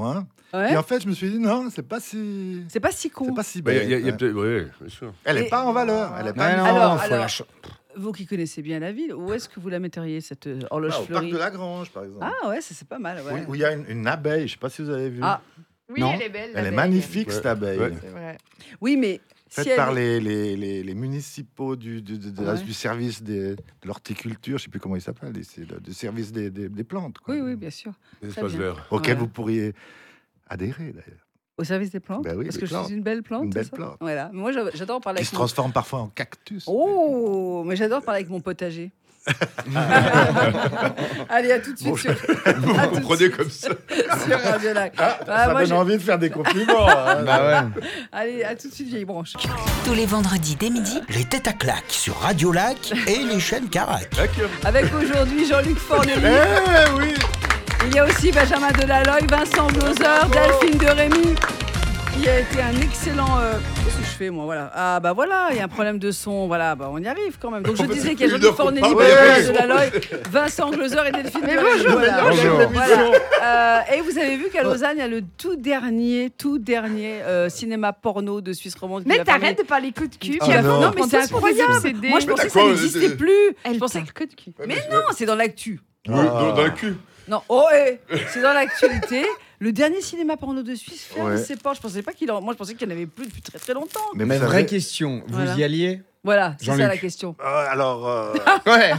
Speaker 3: Ouais.
Speaker 5: Et en fait, je me suis dit, non, c'est pas si
Speaker 3: con.
Speaker 5: c'est pas si
Speaker 4: Bah,
Speaker 5: bête.
Speaker 4: il y a peut-être. Oui, bien sûr.
Speaker 5: Elle
Speaker 3: Et-
Speaker 5: n'est pas en valeur. Elle est pas
Speaker 6: Ouais, non,
Speaker 3: Alors,
Speaker 6: faut la
Speaker 3: vous qui connaissez bien la ville, où est-ce que vous la metteriez, cette horloge
Speaker 5: au parc
Speaker 3: fleurie?
Speaker 5: de la Grange, par exemple.
Speaker 3: Ah ouais, ça c'est pas mal. Ouais.
Speaker 5: Où il y a une abeille, je sais pas si vous avez vu.
Speaker 3: Ah,
Speaker 7: Oui,
Speaker 6: Non.
Speaker 7: elle est belle.
Speaker 5: Elle est
Speaker 7: l'abeille.
Speaker 5: magnifique,
Speaker 4: Ouais.
Speaker 5: cette abeille.
Speaker 4: Ouais.
Speaker 7: C'est vrai.
Speaker 3: oui, mais
Speaker 5: Faite
Speaker 3: si elle...
Speaker 5: par les municipaux
Speaker 3: Ouais.
Speaker 5: du service de l'horticulture, je sais plus comment il s'appelle, c'est du service des plantes. Quoi.
Speaker 3: Oui, oui, bien sûr.
Speaker 4: Les
Speaker 3: Très
Speaker 4: espaces
Speaker 3: bien.
Speaker 4: verts.
Speaker 5: Auquel
Speaker 3: Voilà.
Speaker 5: vous pourriez adhérer, d'ailleurs.
Speaker 3: Au service des plantes.
Speaker 5: Bah oui,
Speaker 3: parce
Speaker 5: des
Speaker 3: que je
Speaker 5: plantes.
Speaker 3: suis une belle plante.
Speaker 5: Une belle
Speaker 3: c'est ça
Speaker 5: plante.
Speaker 3: Voilà. Moi, j'adore parler
Speaker 5: Qui
Speaker 3: avec
Speaker 5: se transforme parfois en cactus.
Speaker 3: Oh, mais j'adore parler avec mon potager. Allez, à tout de suite
Speaker 5: Bon,
Speaker 3: sur,
Speaker 4: Vous
Speaker 3: à
Speaker 4: vous
Speaker 3: tout de
Speaker 4: prenez comme ça.
Speaker 3: suite sur Radio Lac.
Speaker 5: Ça
Speaker 3: moi,
Speaker 5: donne envie de faire des compliments. hein.
Speaker 6: Bah ouais.
Speaker 3: Allez, à tout de suite, vieille branche.
Speaker 2: Tous les vendredis dès midi, les têtes à claques sur Radio Lac et les chaînes Carac.
Speaker 3: Avec aujourd'hui Jean-Luc Fornelli.
Speaker 5: Eh oui.
Speaker 3: Il y a aussi Benjamin Delaloy, Vincent Glauzer, Delphine de Rémy. Il a été un excellent. Qu'est-ce que je fais, moi? Voilà. Ah, bah voilà, il y a un problème de son. Voilà, bah on y arrive quand même. Donc je disais qu'il y a Jean-Luc Fornelli, Benjamin Delaloy, Vincent Glauzer et Delphine de Rémy. Voilà.
Speaker 6: Bonjour.
Speaker 3: Voilà. Et vous avez vu qu'à Lausanne, il y a le tout dernier cinéma porno de Suisse romande. qui
Speaker 7: Mais
Speaker 3: va fermer.
Speaker 7: t'arrêtes de parler coup de cul.
Speaker 5: Ah
Speaker 7: tu vas
Speaker 5: non.
Speaker 3: Non, mais c'est incroyable. Moi, je pensais que ça
Speaker 4: D'accord,
Speaker 3: n'existait
Speaker 4: c'est-
Speaker 3: plus.
Speaker 7: Elle
Speaker 3: Je pensais
Speaker 7: parle que de cul.
Speaker 3: Mais non, c'est dans l'actu.
Speaker 4: Oui, dans le cul.
Speaker 3: Non, c'est dans l'actualité. Le dernier cinéma porno de Suisse ferme
Speaker 5: Ouais.
Speaker 3: ses portes. Je pensais pas moi, je pensais qu'il n'y en avait plus depuis très très longtemps.
Speaker 5: Mais
Speaker 6: Mais
Speaker 5: vous
Speaker 6: vraie
Speaker 5: savez-
Speaker 6: question, vous
Speaker 3: Voilà.
Speaker 6: y alliez?
Speaker 3: Voilà, c'est ça
Speaker 6: Jean-Luc.
Speaker 3: la question.
Speaker 5: Alors,
Speaker 6: Ouais.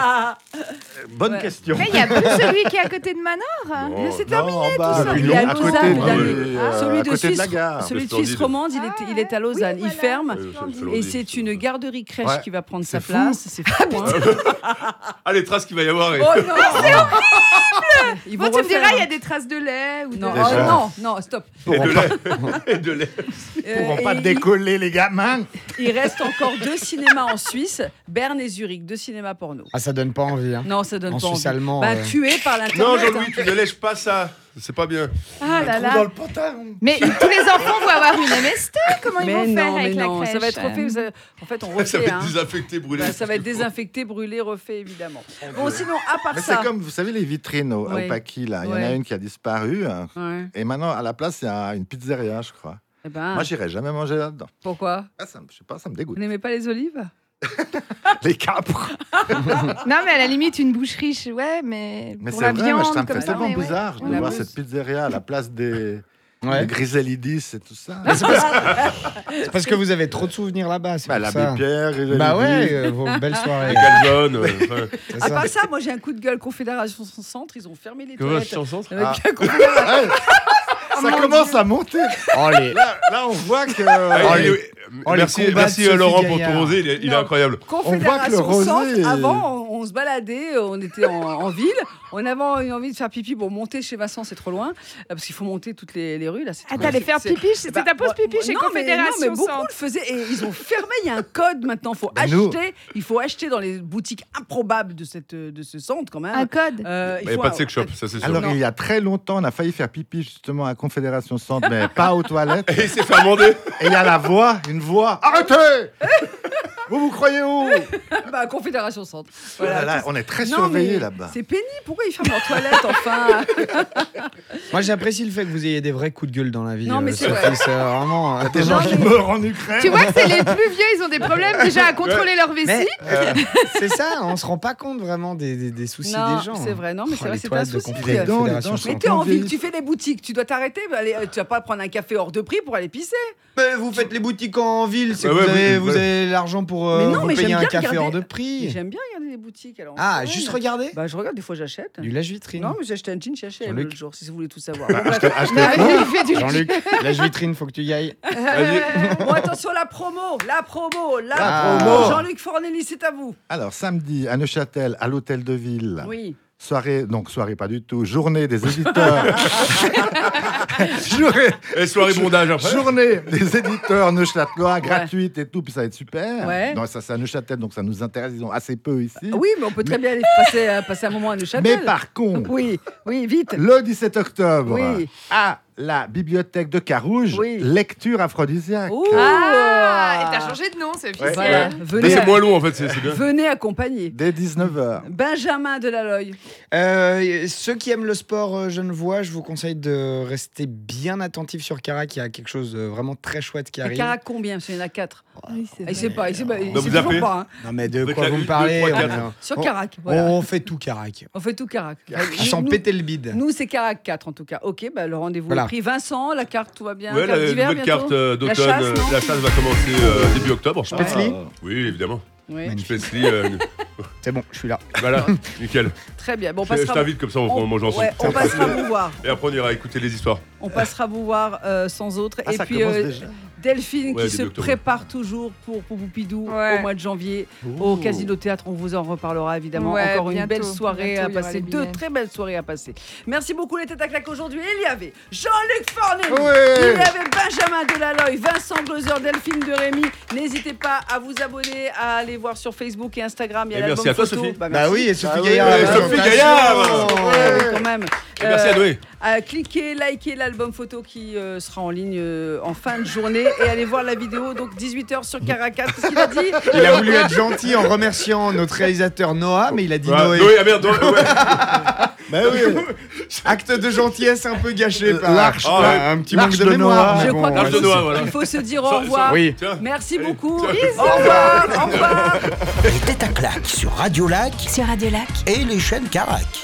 Speaker 5: bonne
Speaker 3: Ouais.
Speaker 5: question.
Speaker 7: Mais il y a plus celui qui est à côté de Manor.
Speaker 3: Mais c'est
Speaker 5: Non,
Speaker 3: terminé
Speaker 5: en bas,
Speaker 3: tout ça.
Speaker 5: à
Speaker 3: Il est à
Speaker 5: côté
Speaker 3: Lausanne,
Speaker 5: de-
Speaker 3: le dernier. Celui
Speaker 5: à
Speaker 3: de
Speaker 5: côté de la
Speaker 3: Suisse,
Speaker 5: gare.
Speaker 3: celui de
Speaker 4: Splendide.
Speaker 3: Suisse romande, il est à Lausanne. Il ferme. Et c'est une garderie crèche
Speaker 5: Ouais.
Speaker 3: qui va prendre sa
Speaker 5: C'est fou.
Speaker 3: place. C'est fou. Hein.
Speaker 4: Ah, les traces qu'il va y avoir.
Speaker 3: Oh non, c'est horrible. Ils vont
Speaker 7: Bon, tu me
Speaker 3: refaire.
Speaker 7: diras, il y a des traces de lait ou de...
Speaker 3: Non,
Speaker 5: Déjà.
Speaker 3: non, stop.
Speaker 4: Et de lait. Et de lait.
Speaker 5: Pourront pas
Speaker 3: Et
Speaker 5: décoller les gamins.
Speaker 3: il reste encore 2 cinémas en Suisse, Berne et Zurich, 2 cinémas porno.
Speaker 6: Ah, ça donne pas envie. Hein.
Speaker 3: Non, ça donne
Speaker 6: En
Speaker 3: pas
Speaker 6: Suisse
Speaker 3: envie.
Speaker 6: allemand,
Speaker 3: Bah, tué par l'internet.
Speaker 4: Non,
Speaker 3: hein.
Speaker 4: Jean-Louis, tu ne lèches pas ça. C'est pas bien.
Speaker 7: Ah là
Speaker 5: Dans
Speaker 7: là.
Speaker 5: le pantalon.
Speaker 7: Mais tous les enfants vont avoir une MST. Comment ils
Speaker 3: Mais
Speaker 7: vont faire
Speaker 3: non, mais
Speaker 7: avec la
Speaker 3: non,
Speaker 7: crèche
Speaker 3: ça va être refait. En fait, on refait.
Speaker 4: Ça va être
Speaker 3: hein.
Speaker 4: désinfecté, brûlé.
Speaker 3: Bah, ça va être désinfecté, brûlé, refait, évidemment. Bon, sinon, à part
Speaker 5: Mais c'est
Speaker 3: ça.
Speaker 5: comme, vous savez, les vitrines au
Speaker 3: Ouais.
Speaker 5: Paki, là. Il y en a
Speaker 3: Ouais.
Speaker 5: une qui a disparu. Hein.
Speaker 3: Ouais.
Speaker 5: Et maintenant, à la place, il y a une pizzeria, je crois.
Speaker 3: Eh ben,
Speaker 5: Moi, j'irai jamais manger là-dedans.
Speaker 3: pourquoi?
Speaker 5: Ah, je sais pas, ça me dégoûte.
Speaker 3: Vous n'aimez pas les olives?
Speaker 5: Les capres.
Speaker 7: Non, mais à la limite, une boucherie, ouais, mais
Speaker 5: Mais
Speaker 7: pour
Speaker 5: c'est
Speaker 7: la
Speaker 5: vrai,
Speaker 7: viande,
Speaker 5: mais ça me
Speaker 7: comme
Speaker 5: fait
Speaker 7: ça.
Speaker 5: tellement
Speaker 7: mais ouais.
Speaker 5: bizarre de
Speaker 3: La
Speaker 5: voir
Speaker 3: bouffe.
Speaker 5: cette pizzeria à la place des
Speaker 6: Ouais.
Speaker 5: Griselidis et tout ça.
Speaker 6: C'est parce que vous avez trop de souvenirs là-bas. C'est
Speaker 5: Bah,
Speaker 6: pour ça.
Speaker 5: l'abbé Pierre, Griselidis.
Speaker 6: Bah ouais, vos belles soirées.
Speaker 4: Les calzones.
Speaker 6: C'est
Speaker 3: À
Speaker 6: ça.
Speaker 3: part ça, moi, j'ai un coup de gueule. Confédération Centre, ils ont fermé les
Speaker 4: Comment
Speaker 3: toilettes.
Speaker 4: je chanson
Speaker 3: Avec
Speaker 5: Ah.
Speaker 3: un Confédération-
Speaker 5: Ouais, ça commence à monter.
Speaker 6: Oh, les...
Speaker 5: Là, on voit que.
Speaker 4: Merci,
Speaker 6: les combats
Speaker 4: merci
Speaker 6: de Sophie
Speaker 4: Laurent pour
Speaker 6: Gaillard.
Speaker 4: ton rosé, il est
Speaker 3: Non.
Speaker 4: incroyable.
Speaker 5: On voit que le
Speaker 3: Confédération
Speaker 5: rosé
Speaker 3: Centre,
Speaker 5: est-
Speaker 3: avant, on se baladait, on était en ville, on avait envie de faire pipi. Bon, monter chez Vincent, c'est trop loin, parce qu'il faut monter toutes les rues. Là, c'est
Speaker 7: Ah,
Speaker 3: trop-
Speaker 7: t'allais faire
Speaker 3: c'est-
Speaker 7: pipi, c'était
Speaker 3: Bah,
Speaker 7: ta pause pipi chez
Speaker 3: non,
Speaker 7: Confédération
Speaker 3: mais beaucoup
Speaker 7: Centre.
Speaker 3: le faisaient et ils ont fermé. Il y a un code maintenant.
Speaker 5: Bah, nous-
Speaker 3: Il faut acheter dans les boutiques improbables de ce centre quand même.
Speaker 7: Un code.
Speaker 3: Il
Speaker 4: Il n'y a
Speaker 3: faut
Speaker 4: pas de sex shop, ça c'est sûr.
Speaker 5: Alors,
Speaker 3: Non.
Speaker 5: il y a très longtemps, on a failli faire pipi justement à Confédération Centre, mais pas aux toilettes.
Speaker 4: Et il s'est fait amender.
Speaker 5: Et il y a une voix. Arrêtez. Vous croyez où?
Speaker 3: Bah, Confédération Centre.
Speaker 5: Voilà, là,
Speaker 3: tout-
Speaker 5: on est très
Speaker 3: Non,
Speaker 5: surveillés
Speaker 3: mais
Speaker 5: là-bas.
Speaker 3: C'est pénible. Pourquoi ils ferment leurs toilettes enfin?
Speaker 6: Moi, j'apprécie le fait que vous ayez des vrais coups de gueule dans la vie.
Speaker 3: Non, mais c'est
Speaker 6: Sophie,
Speaker 3: vrai.
Speaker 6: c'est vraiment.
Speaker 5: Des gens qui meurent en Ukraine.
Speaker 7: Tu vois que c'est les plus vieux, ils ont des problèmes déjà à contrôler leur vessie.
Speaker 6: Mais c'est ça, on se rend pas compte vraiment des soucis
Speaker 3: Non,
Speaker 6: des gens.
Speaker 3: c'est vrai. Non, mais
Speaker 6: Oh,
Speaker 3: c'est vrai,
Speaker 6: les
Speaker 3: c'est un
Speaker 6: toilettes de
Speaker 3: souci.
Speaker 5: Les dents,
Speaker 6: Confédération
Speaker 5: les dents,
Speaker 3: Mais
Speaker 6: Centre.
Speaker 3: t'es en ville,
Speaker 5: Envie.
Speaker 3: tu fais les boutiques, tu dois t'arrêter, tu vas pas prendre un café hors de prix pour aller pisser.
Speaker 6: Mais vous faites les boutiques en ville, c'est
Speaker 4: Bah
Speaker 6: que
Speaker 4: ouais,
Speaker 6: vous avez l'argent pour
Speaker 3: Mais non,
Speaker 6: vous
Speaker 3: mais
Speaker 6: payer
Speaker 3: j'aime
Speaker 6: un
Speaker 3: bien
Speaker 6: café
Speaker 3: regarder-
Speaker 6: hors de
Speaker 3: Mais
Speaker 6: prix.
Speaker 3: j'aime bien regarder les boutiques. Alors,
Speaker 6: Ah,
Speaker 3: ouais.
Speaker 6: juste regarder
Speaker 3: Bah, je regarde, des fois j'achète.
Speaker 6: Du lèche-vitrine.
Speaker 3: Non, mais j'ai acheté un jean chez H&M
Speaker 6: Jean-Luc.
Speaker 3: l'autre jour, si vous voulez tout savoir.
Speaker 5: Bah,
Speaker 3: Bon, bref.
Speaker 5: achetez
Speaker 7: Ah,
Speaker 5: quoi
Speaker 7: il fait du
Speaker 6: Jean-Luc, lèche-vitrine, faut que tu y ailles.
Speaker 3: Bon, attention, la promo.
Speaker 6: Ah.
Speaker 5: promo.
Speaker 3: Jean-Luc Fornelli, c'est à vous.
Speaker 5: Alors, samedi, à Neuchâtel, à l'hôtel de ville.
Speaker 3: Oui.
Speaker 5: Soirée pas du tout. Journée des éditeurs. journée,
Speaker 4: Et soirée bondage après.
Speaker 5: journée des éditeurs neuchâtelois, gratuite et tout, puis ça va être super.
Speaker 3: Ouais.
Speaker 5: Non, ça, c'est à Neuchâtel, donc ça nous intéresse, disons, assez peu ici.
Speaker 3: Oui, mais on peut très bien aller passer un moment à Neuchâtel.
Speaker 5: Mais par contre,
Speaker 3: Oui, vite.
Speaker 5: le 17 octobre,
Speaker 3: Oui.
Speaker 5: à la bibliothèque de Carouge,
Speaker 3: Oui.
Speaker 5: lecture aphrodisiaque.
Speaker 3: Ouh.
Speaker 7: Ah, et t'as changé de nom, c'est officiel.
Speaker 3: Voilà.
Speaker 4: Mais
Speaker 3: Venez,
Speaker 4: c'est moins long en fait, c'est bien.
Speaker 3: venez accompagner.
Speaker 5: Dès 19h.
Speaker 3: Benjamin Delaloy.
Speaker 6: Ceux qui aiment le sport genevois, je vous conseille de rester bien attentifs sur Carac. Il y a quelque chose de vraiment très chouette qui
Speaker 3: Et
Speaker 6: arrive.
Speaker 3: Carac combien? Parce qu'il y en a 4.
Speaker 7: Oui, c'est
Speaker 3: Il sait pas, il sait pas. Il
Speaker 4: Bah,
Speaker 3: sait
Speaker 4: vous appelez.
Speaker 3: toujours pas. Hein.
Speaker 6: Non mais de
Speaker 4: Avec
Speaker 6: quoi
Speaker 4: la
Speaker 6: vous me
Speaker 4: une,
Speaker 6: parlez?
Speaker 4: deux, trois,
Speaker 6: on-
Speaker 4: quatre.
Speaker 3: Sur
Speaker 6: on-
Speaker 3: Carac, voilà.
Speaker 6: On fait tout Carac.
Speaker 3: On fait tout Carac.
Speaker 6: Je sens
Speaker 3: Nous-
Speaker 6: péter le bide.
Speaker 3: Nous, c'est Carac 4 en tout cas. Ok, bah, le rendez-vous
Speaker 6: Voilà.
Speaker 3: est pris. Vincent, la carte, tout va bien?
Speaker 4: Ouais,
Speaker 3: Carte
Speaker 4: la
Speaker 3: d'hiver
Speaker 4: nouvelle
Speaker 3: bientôt.
Speaker 4: carte
Speaker 3: La
Speaker 4: d'automne,
Speaker 3: chasse, non
Speaker 4: la chasse va commencer début octobre.
Speaker 6: Spätzli
Speaker 4: Oui, évidemment.
Speaker 3: Oui.
Speaker 6: Magnifique.
Speaker 4: Spätzli,
Speaker 6: C'est bon, je suis là.
Speaker 4: voilà, nickel.
Speaker 3: Très bien. Bon, on
Speaker 4: Je
Speaker 3: passera.
Speaker 4: t'invite comme ça, on mange ensemble.
Speaker 3: Ouais, on passera vous voir.
Speaker 4: Et après, on ira écouter les histoires.
Speaker 3: On passera vous voir sans autre.
Speaker 5: Ah,
Speaker 3: Et
Speaker 5: ça
Speaker 3: puis
Speaker 5: commence déjà.
Speaker 3: Delphine
Speaker 4: Ouais,
Speaker 3: qui se
Speaker 4: début octobre.
Speaker 3: prépare toujours pour Poupidou
Speaker 7: Ouais.
Speaker 3: au mois de janvier au Casino Théâtre. On vous en reparlera évidemment.
Speaker 7: Ouais,
Speaker 3: Encore une
Speaker 7: bientôt.
Speaker 3: belle soirée
Speaker 7: Bientôt,
Speaker 3: à
Speaker 7: il y aura
Speaker 3: passer.
Speaker 7: les
Speaker 3: 2
Speaker 7: billets.
Speaker 3: très belles soirées à passer. Merci beaucoup les têtes à claque aujourd'hui. Il y avait Jean-Luc Fornet.
Speaker 5: Ouais.
Speaker 3: Il y avait Benjamin Delaloy, Vincent Gloser, Delphine de Rémy. N'hésitez pas à vous abonner, à aller voir sur Facebook et Instagram. Il y a
Speaker 4: Et
Speaker 3: l'album
Speaker 4: merci à toi,
Speaker 3: photo.
Speaker 4: Sophie.
Speaker 6: Bah
Speaker 3: merci.
Speaker 6: oui, et Sophie
Speaker 5: Ah oui,
Speaker 6: Gaillard.
Speaker 5: ouais,
Speaker 6: la
Speaker 4: Sophie
Speaker 6: présentation.
Speaker 4: Gaillard.
Speaker 3: Ouais, quand même.
Speaker 4: Et merci à Noé.
Speaker 3: Cliquez, likez l'album photo qui sera en ligne en fin de journée et allez voir la vidéo donc 18h sur Caracas. Qu'est-ce qu'il a dit?
Speaker 6: Il a voulu être gentil en remerciant notre réalisateur Noah, mais il a dit
Speaker 4: Voilà,
Speaker 6: Noé.
Speaker 4: Noé, ah merde, Noé, ouais.
Speaker 5: Bah oui.
Speaker 6: Acte de gentillesse un peu gâché par
Speaker 5: L'arche
Speaker 4: de-
Speaker 6: un petit
Speaker 5: l'arche
Speaker 6: manque de
Speaker 5: de
Speaker 6: mémoire.
Speaker 5: Noah.
Speaker 6: mais
Speaker 3: Je
Speaker 6: bon,
Speaker 3: crois
Speaker 4: L'arche
Speaker 3: qu'il
Speaker 4: de
Speaker 3: faut,
Speaker 4: Noah, voilà.
Speaker 3: il faut se dire
Speaker 4: Ça-
Speaker 3: au revoir.
Speaker 6: Oui.
Speaker 4: Tiens.
Speaker 3: Merci
Speaker 4: Allez,
Speaker 3: beaucoup.
Speaker 4: tiens.
Speaker 3: Au revoir. Au revoir.
Speaker 2: Les têtes à claque sur Radio Lac
Speaker 1: Sur Radio Lac.
Speaker 2: et les chaînes Carac.